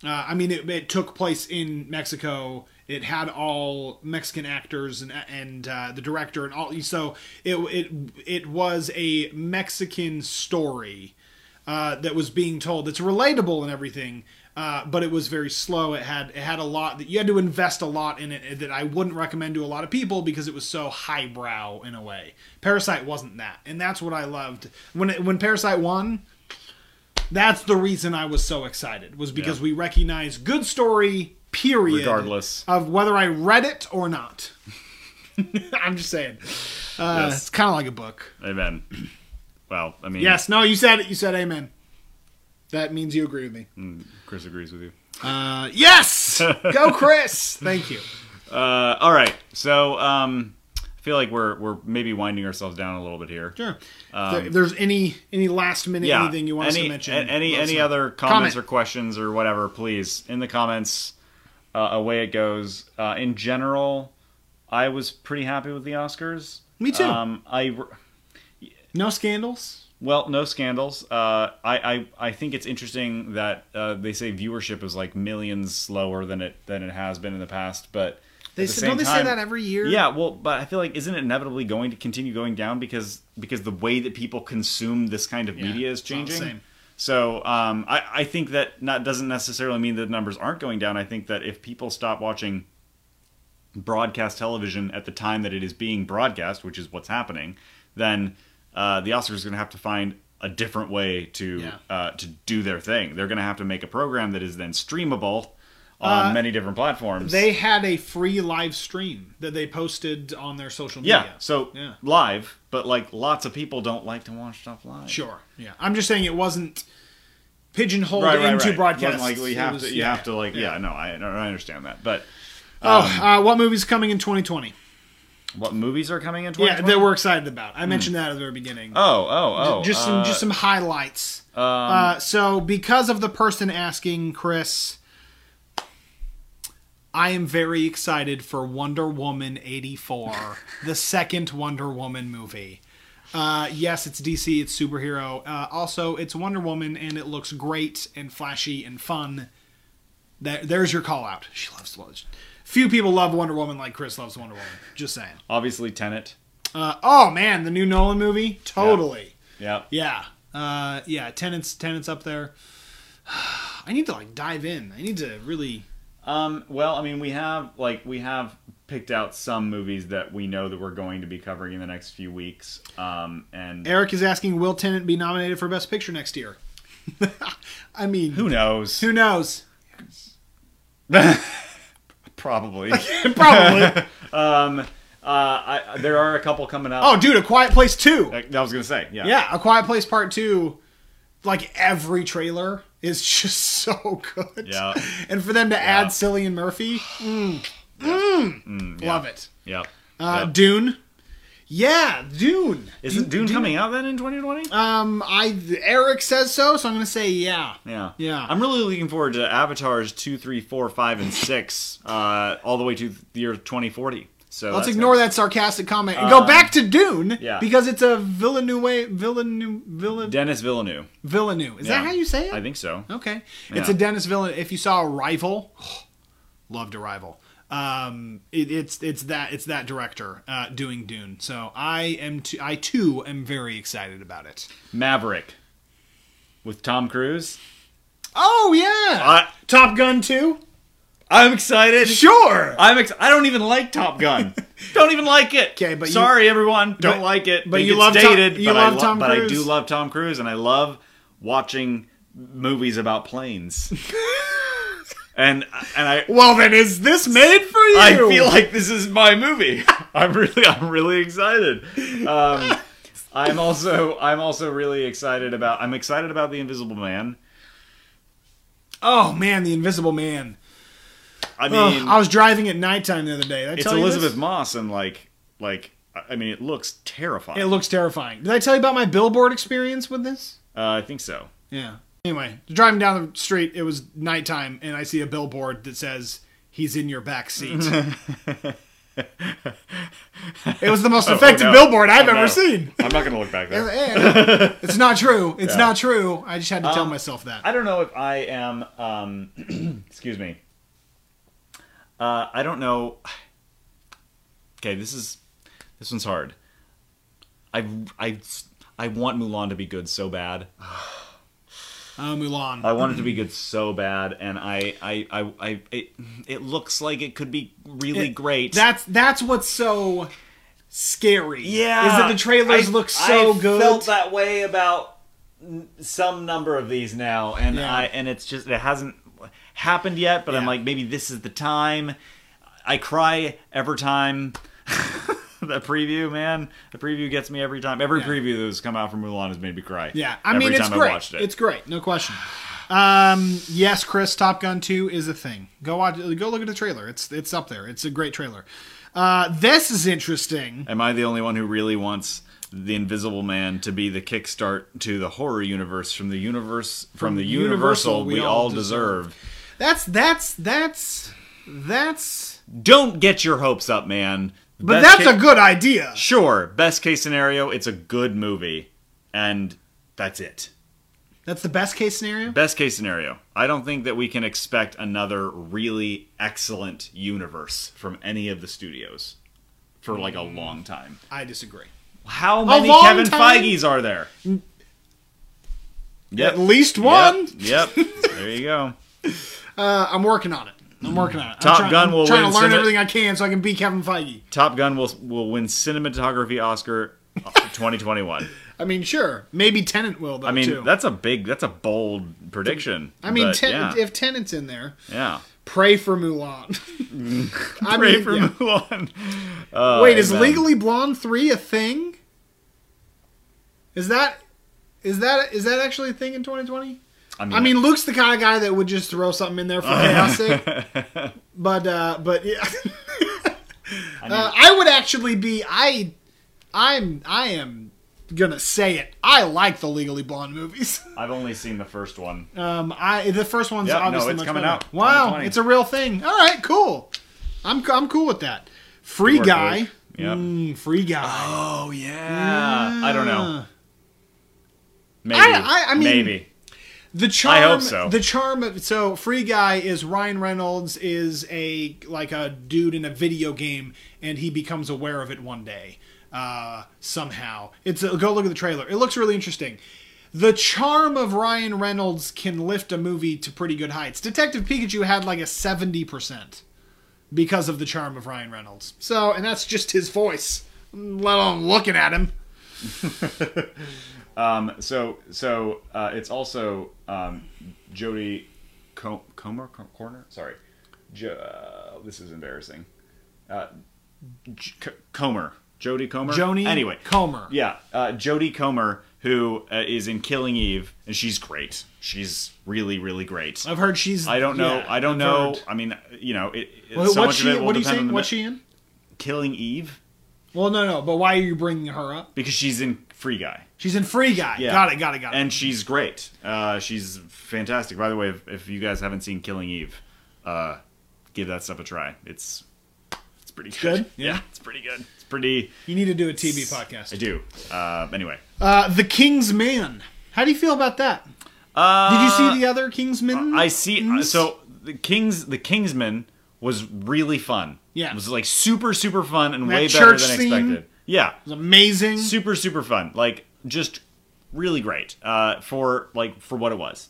I mean, it took place in Mexico. It had all Mexican actors and the director and all. So it was a Mexican story that was being told. That's relatable and everything, but it was very slow. It had a lot that you had to invest a lot in it that I wouldn't recommend to a lot of people because it was so highbrow in a way. Parasite wasn't that, and that's what I loved when Parasite won. That's the reason I was so excited, was because we recognize good story, period. Regardless of whether I read it or not. I'm just saying. It's kind of like a book. Amen. Well, I mean... Yes, no, you said it. You said amen. That means you agree with me. Chris agrees with you. Yes! Go, Chris! Thank you. All right. So, I feel like we're maybe winding ourselves down a little bit here. Sure. If there's any last minute anything you want us to mention. Any other comments or questions or whatever, please, in the comments, away it goes. In general, I was pretty happy with the Oscars. Me too. No scandals? Well, no scandals. I think it's interesting that they say viewership is like millions lower than it has been in the past, but... Don't they say that every year? Yeah, well, but I feel like isn't it inevitably going to continue going down because the way that people consume this kind of media is changing? Same. So I think that doesn't necessarily mean that the numbers aren't going down. I think that if people stop watching broadcast television at the time that it is being broadcast, which is what's happening, then the Oscars are going to have to find a different way to do their thing. They're going to have to make a program that is then streamable on many different platforms. They had a free live stream that they posted on their social media. Live, but like lots of people don't like to watch stuff live. Sure, yeah. I'm just saying it wasn't pigeonholed into broadcast. Like you have to I understand that. But what movie's coming in 2020? What movies are coming in 2020? Yeah, that we're excited about. I mentioned that at the very beginning. Just some highlights. So because of the person asking, Chris, I am very excited for Wonder Woman 84, the second Wonder Woman movie. Yes, it's DC, it's superhero. Also, it's Wonder Woman, and it looks great and flashy and fun. There's your call out. She loves few people love Wonder Woman like Chris loves Wonder Woman. Just saying. Obviously, Tenet. Oh man, the new Nolan movie? Totally. Yeah. Yeah. Tenet's up there. I need to dive in. I need to really... Well, I mean, we have picked out some movies that we know that we're going to be covering in the next few weeks. And Eric is asking, will Tenet be nominated for Best Picture next year? I mean, who knows? Who knows? Probably. Probably. There are a couple coming up. Oh, dude, A Quiet Place 2. I was gonna say, yeah. Yeah, A Quiet Place Part 2. Like every trailer is just so good. Yeah. And for them to add Cillian Murphy, love it. Yeah. Dune. Yeah, Dune. Isn't Dune coming out then in 2020? Eric says so I'm going to say yeah. Yeah. I'm really looking forward to Avatars 2, 3, 4, 5, and 6 all the way to the year 2040. So let's ignore that sarcastic comment and go back to Dune because it's a Villeneuve. Denis Villeneuve. Villeneuve. Is that how you say it? I think so. Okay. Yeah. It's a Denis Villeneuve. If you saw Arrival, loved Arrival. It's that director doing Dune. So I too am very excited about it. Maverick with Tom Cruise. Oh yeah. Top Gun 2. I'm excited. Sure. I don't even like Top Gun. Don't even like it. Okay, but sorry everyone, don't like it. But you love dated. You love Tom Cruise. But I do love Tom Cruise, and I love watching movies about planes. and I. Well, then is this made for you? I feel like this is my movie. I'm really excited. I'm also really excited about. I'm excited about The Invisible Man. Oh man, The Invisible Man. I mean, I was driving at nighttime the other day. It's Elizabeth Moss, and I mean, it looks terrifying. It looks terrifying. Did I tell you about my billboard experience with this? I think so. Yeah. Anyway, driving down the street, it was nighttime, and I see a billboard that says, "He's in your back seat." It was the most effective billboard I've ever seen. I'm not going to look back there. It's not true. It's not true. I just had to tell myself that. I don't know if I am... excuse me. I don't know... Okay, this one's hard. I want Mulan to be good so bad. Mulan. I want it to be good so bad, and it looks like it could be really great. That's what's so scary. Yeah, is that the trailers look so good. I felt that way about some number of these now, and it's just it hasn't happened yet. But I'm like, maybe this is the time. I cry every time. The preview, man. The preview gets me every time. Every preview that's come out from Mulan has made me cry. Yeah, I mean, it's great. It's great, no question. Yes, Chris, Top Gun 2 is a thing. Go look at the trailer. It's up there. It's a great trailer. This is interesting. Am I the only one who really wants the Invisible Man to be the kickstart to the horror universe from the Universal we all deserve? That's. Don't get your hopes up, man. But that's a good idea. Sure. Best case scenario, it's a good movie. And that's it. That's the best case scenario? Best case scenario. I don't think that we can expect another really excellent universe from any of the studios for like a long time. I disagree. How many Kevin Feige's are there? Yep. At least one. Yep. There you go. I'm working on it. Top Gun will win. Trying to learn everything I can so I can beat Kevin Feige. Top Gun will win cinematography Oscar 2021. I mean, sure. Maybe Tenet will, though, too. That's a bold prediction. I mean, if Tenet's in there, pray for Mulan. Pray for Mulan. Wait, is Legally Blonde 3 a thing? Is that actually a thing in 2020? I mean, Luke's the kind of guy that would just throw something in there for chaos sake. But yeah. I would actually be. I am gonna say it. I like the Legally Blonde movies. I've only seen the first one. The first one's obviously it's coming better. out. Wow, it's a real thing. All right, cool. I'm cool with that. Free Guy. Yep. Free Guy. Oh yeah. I don't know. Maybe. I mean, maybe. The charm. I hope so. The charm of Free Guy is Ryan Reynolds is a dude in a video game, and he becomes aware of it one day. Somehow, go look at the trailer. It looks really interesting. The charm of Ryan Reynolds can lift a movie to pretty good heights. Detective Pikachu had like a 70% because of the charm of Ryan Reynolds. And that's just his voice, let alone looking at him. It's also Jodie Comer. Sorry, this is embarrassing. Comer. Jodie Comer? Anyway. Comer. Yeah. Jodie Comer, who is in Killing Eve, and she's great. She's really, really great. I've heard she's... I don't know. I mean, what's she in? Killing Eve? Well, no. But why are you bringing her up? Because she's in Free Guy. She's in Free Guy. Yeah. Got it. And she's great. She's fantastic. By the way, if you guys haven't seen Killing Eve, give that stuff a try. It's pretty good. Yeah, it's pretty good. It's pretty... You need to do a TV podcast. I do. Anyway. The King's Man. How do you feel about that? Did you see the other Kingsman? I see. So the Kingsman was really fun. Yeah. It was like super, super fun and way better than expected. Yeah. It was amazing. Super, super fun. Like, just really great for what it was.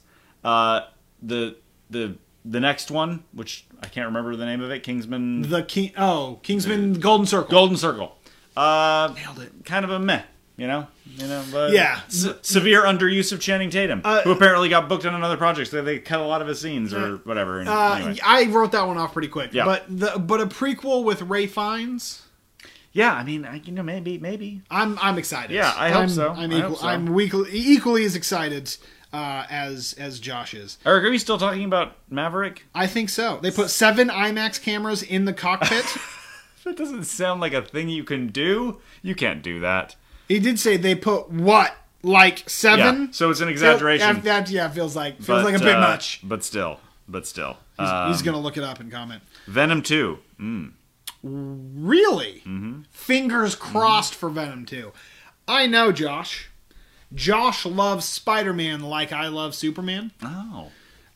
The next one, which I can't remember the name of it, Kingsman... Kingsman Golden Circle. Golden Circle. Nailed it. Kind of a meh, but yeah. Severe underuse of Channing Tatum, who apparently got booked on another project, so they cut a lot of his scenes or whatever. Anyway. I wrote that one off pretty quick. Yeah. But a prequel with Ralph Fiennes... Yeah, I mean, maybe. I'm excited. Yeah, I hope so. I'm equally as excited as Josh is. Eric, are we still talking about Maverick? I think so. They put 7 IMAX cameras in the cockpit. That doesn't sound like a thing you can do. You can't do that. He did say they put what? Like 7? Yeah, so it's an exaggeration. Feels like a bit much. But still. He's going to look it up and comment. Venom 2. Really? Mm-hmm. Fingers crossed for Venom 2. I know, Josh. Josh loves Spider-Man like I love Superman. Oh.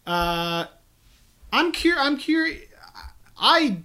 I'm curious. I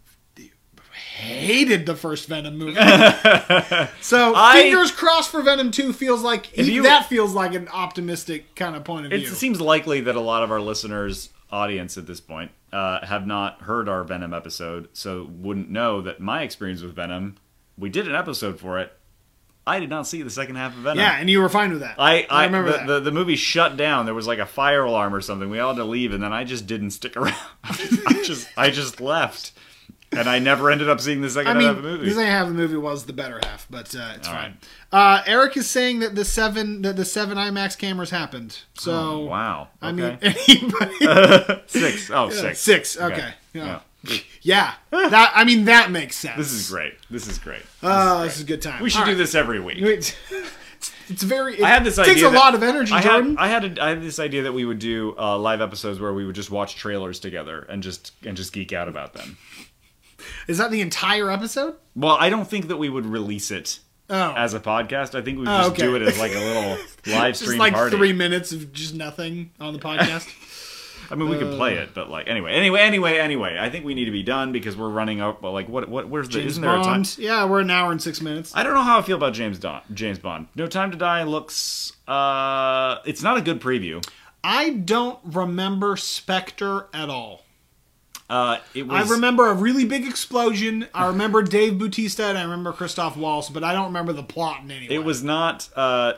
hated the first Venom movie. So fingers crossed for Venom 2 feels like that feels like an optimistic kind of point of view. It seems likely that a lot of our listeners' audience at this point have not heard our Venom episode, so wouldn't know that my experience with Venom, we did an episode for it. I did not see the second half of Venom. Yeah, and you were fine with that. I remember that. The movie shut down. There was like a fire alarm or something. We all had to leave, and then I just didn't stick around. I just left. And I never ended up seeing the second half of the movie. The second half of the movie was the better half, but it's fine. Right. Eric is saying that the seven IMAX cameras happened. So wow. Okay. I mean, anybody 6. Oh, 6. 6. Okay. Yeah. That makes sense. This is great. This is a good time. We should do this every week. It's very. I had this idea. Takes a lot of energy, Jordan. I had this idea that we would do live episodes where we would just watch trailers together and just geek out about them. Is that the entire episode? Well, I don't think that we would release it as a podcast. I think we would just do it as like a little live stream party. Just like 3 minutes of just nothing on the podcast. I mean, we could play it, but like anyway. I think we need to be done because we're running up. Like, where's the? James isn't there Bond? a time? Yeah, we're an hour and 6 minutes. I don't know how I feel about James Bond. No Time to Die looks. It's not a good preview. I don't remember Spectre at all. I remember a really big explosion. I remember Dave Bautista and I remember Christoph Waltz, but I don't remember the plot in any way. It was not a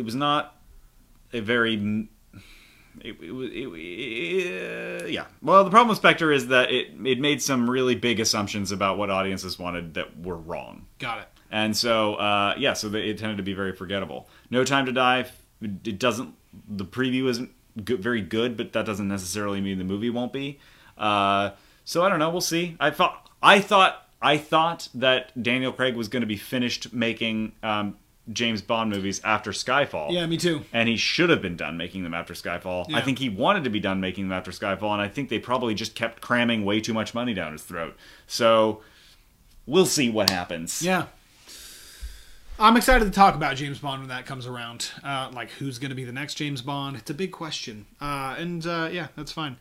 very. Yeah. Well, the problem with Spectre is that it made some really big assumptions about what audiences wanted that were wrong. Got it. And so, it tended to be very forgettable. No Time to Die. It doesn't. The preview isn't very good, but that doesn't necessarily mean the movie won't be. So I don't know. We'll see. I thought that Daniel Craig was going to be finished making James Bond movies after Skyfall. Yeah, me too. And he should have been done making them after Skyfall. Yeah. I think he wanted to be done making them after Skyfall, and I think they probably just kept cramming way too much money down his throat. So we'll see what happens. Yeah. I'm excited to talk about James Bond when that comes around. Like, who's going to be the next James Bond? It's a big question. Yeah, that's fine.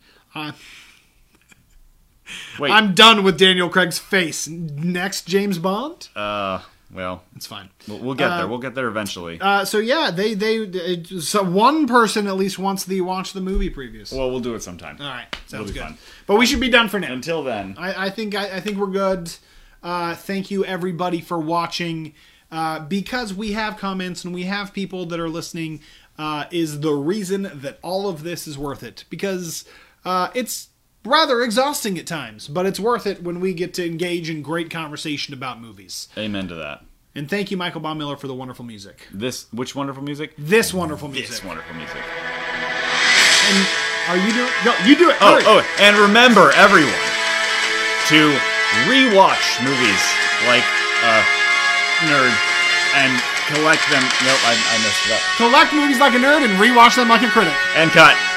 Wait. I'm done with Daniel Craig's face. Next James Bond? Well, it's fine. We'll get there. We'll get there eventually. So yeah, so one person at least wants to watch the movie previews. Well, we'll do it sometime. All right, sounds good. Fun. But we should be done for now. Until then, I think we're good. Thank you everybody for watching. Because we have comments and we have people that are listening, is the reason that all of this is worth it. Because it's rather exhausting at times, but it's worth it when we get to engage in great conversation about movies. Amen to that. And thank you, Michael Baumiller, for the wonderful music. Which wonderful music? This wonderful music. This wonderful music. And are you doing? No, you do it. And remember, everyone, to rewatch movies like Nerd and collect them. Nope, I messed it up. Collect movies like a nerd and rewatch them like a critic. And cut.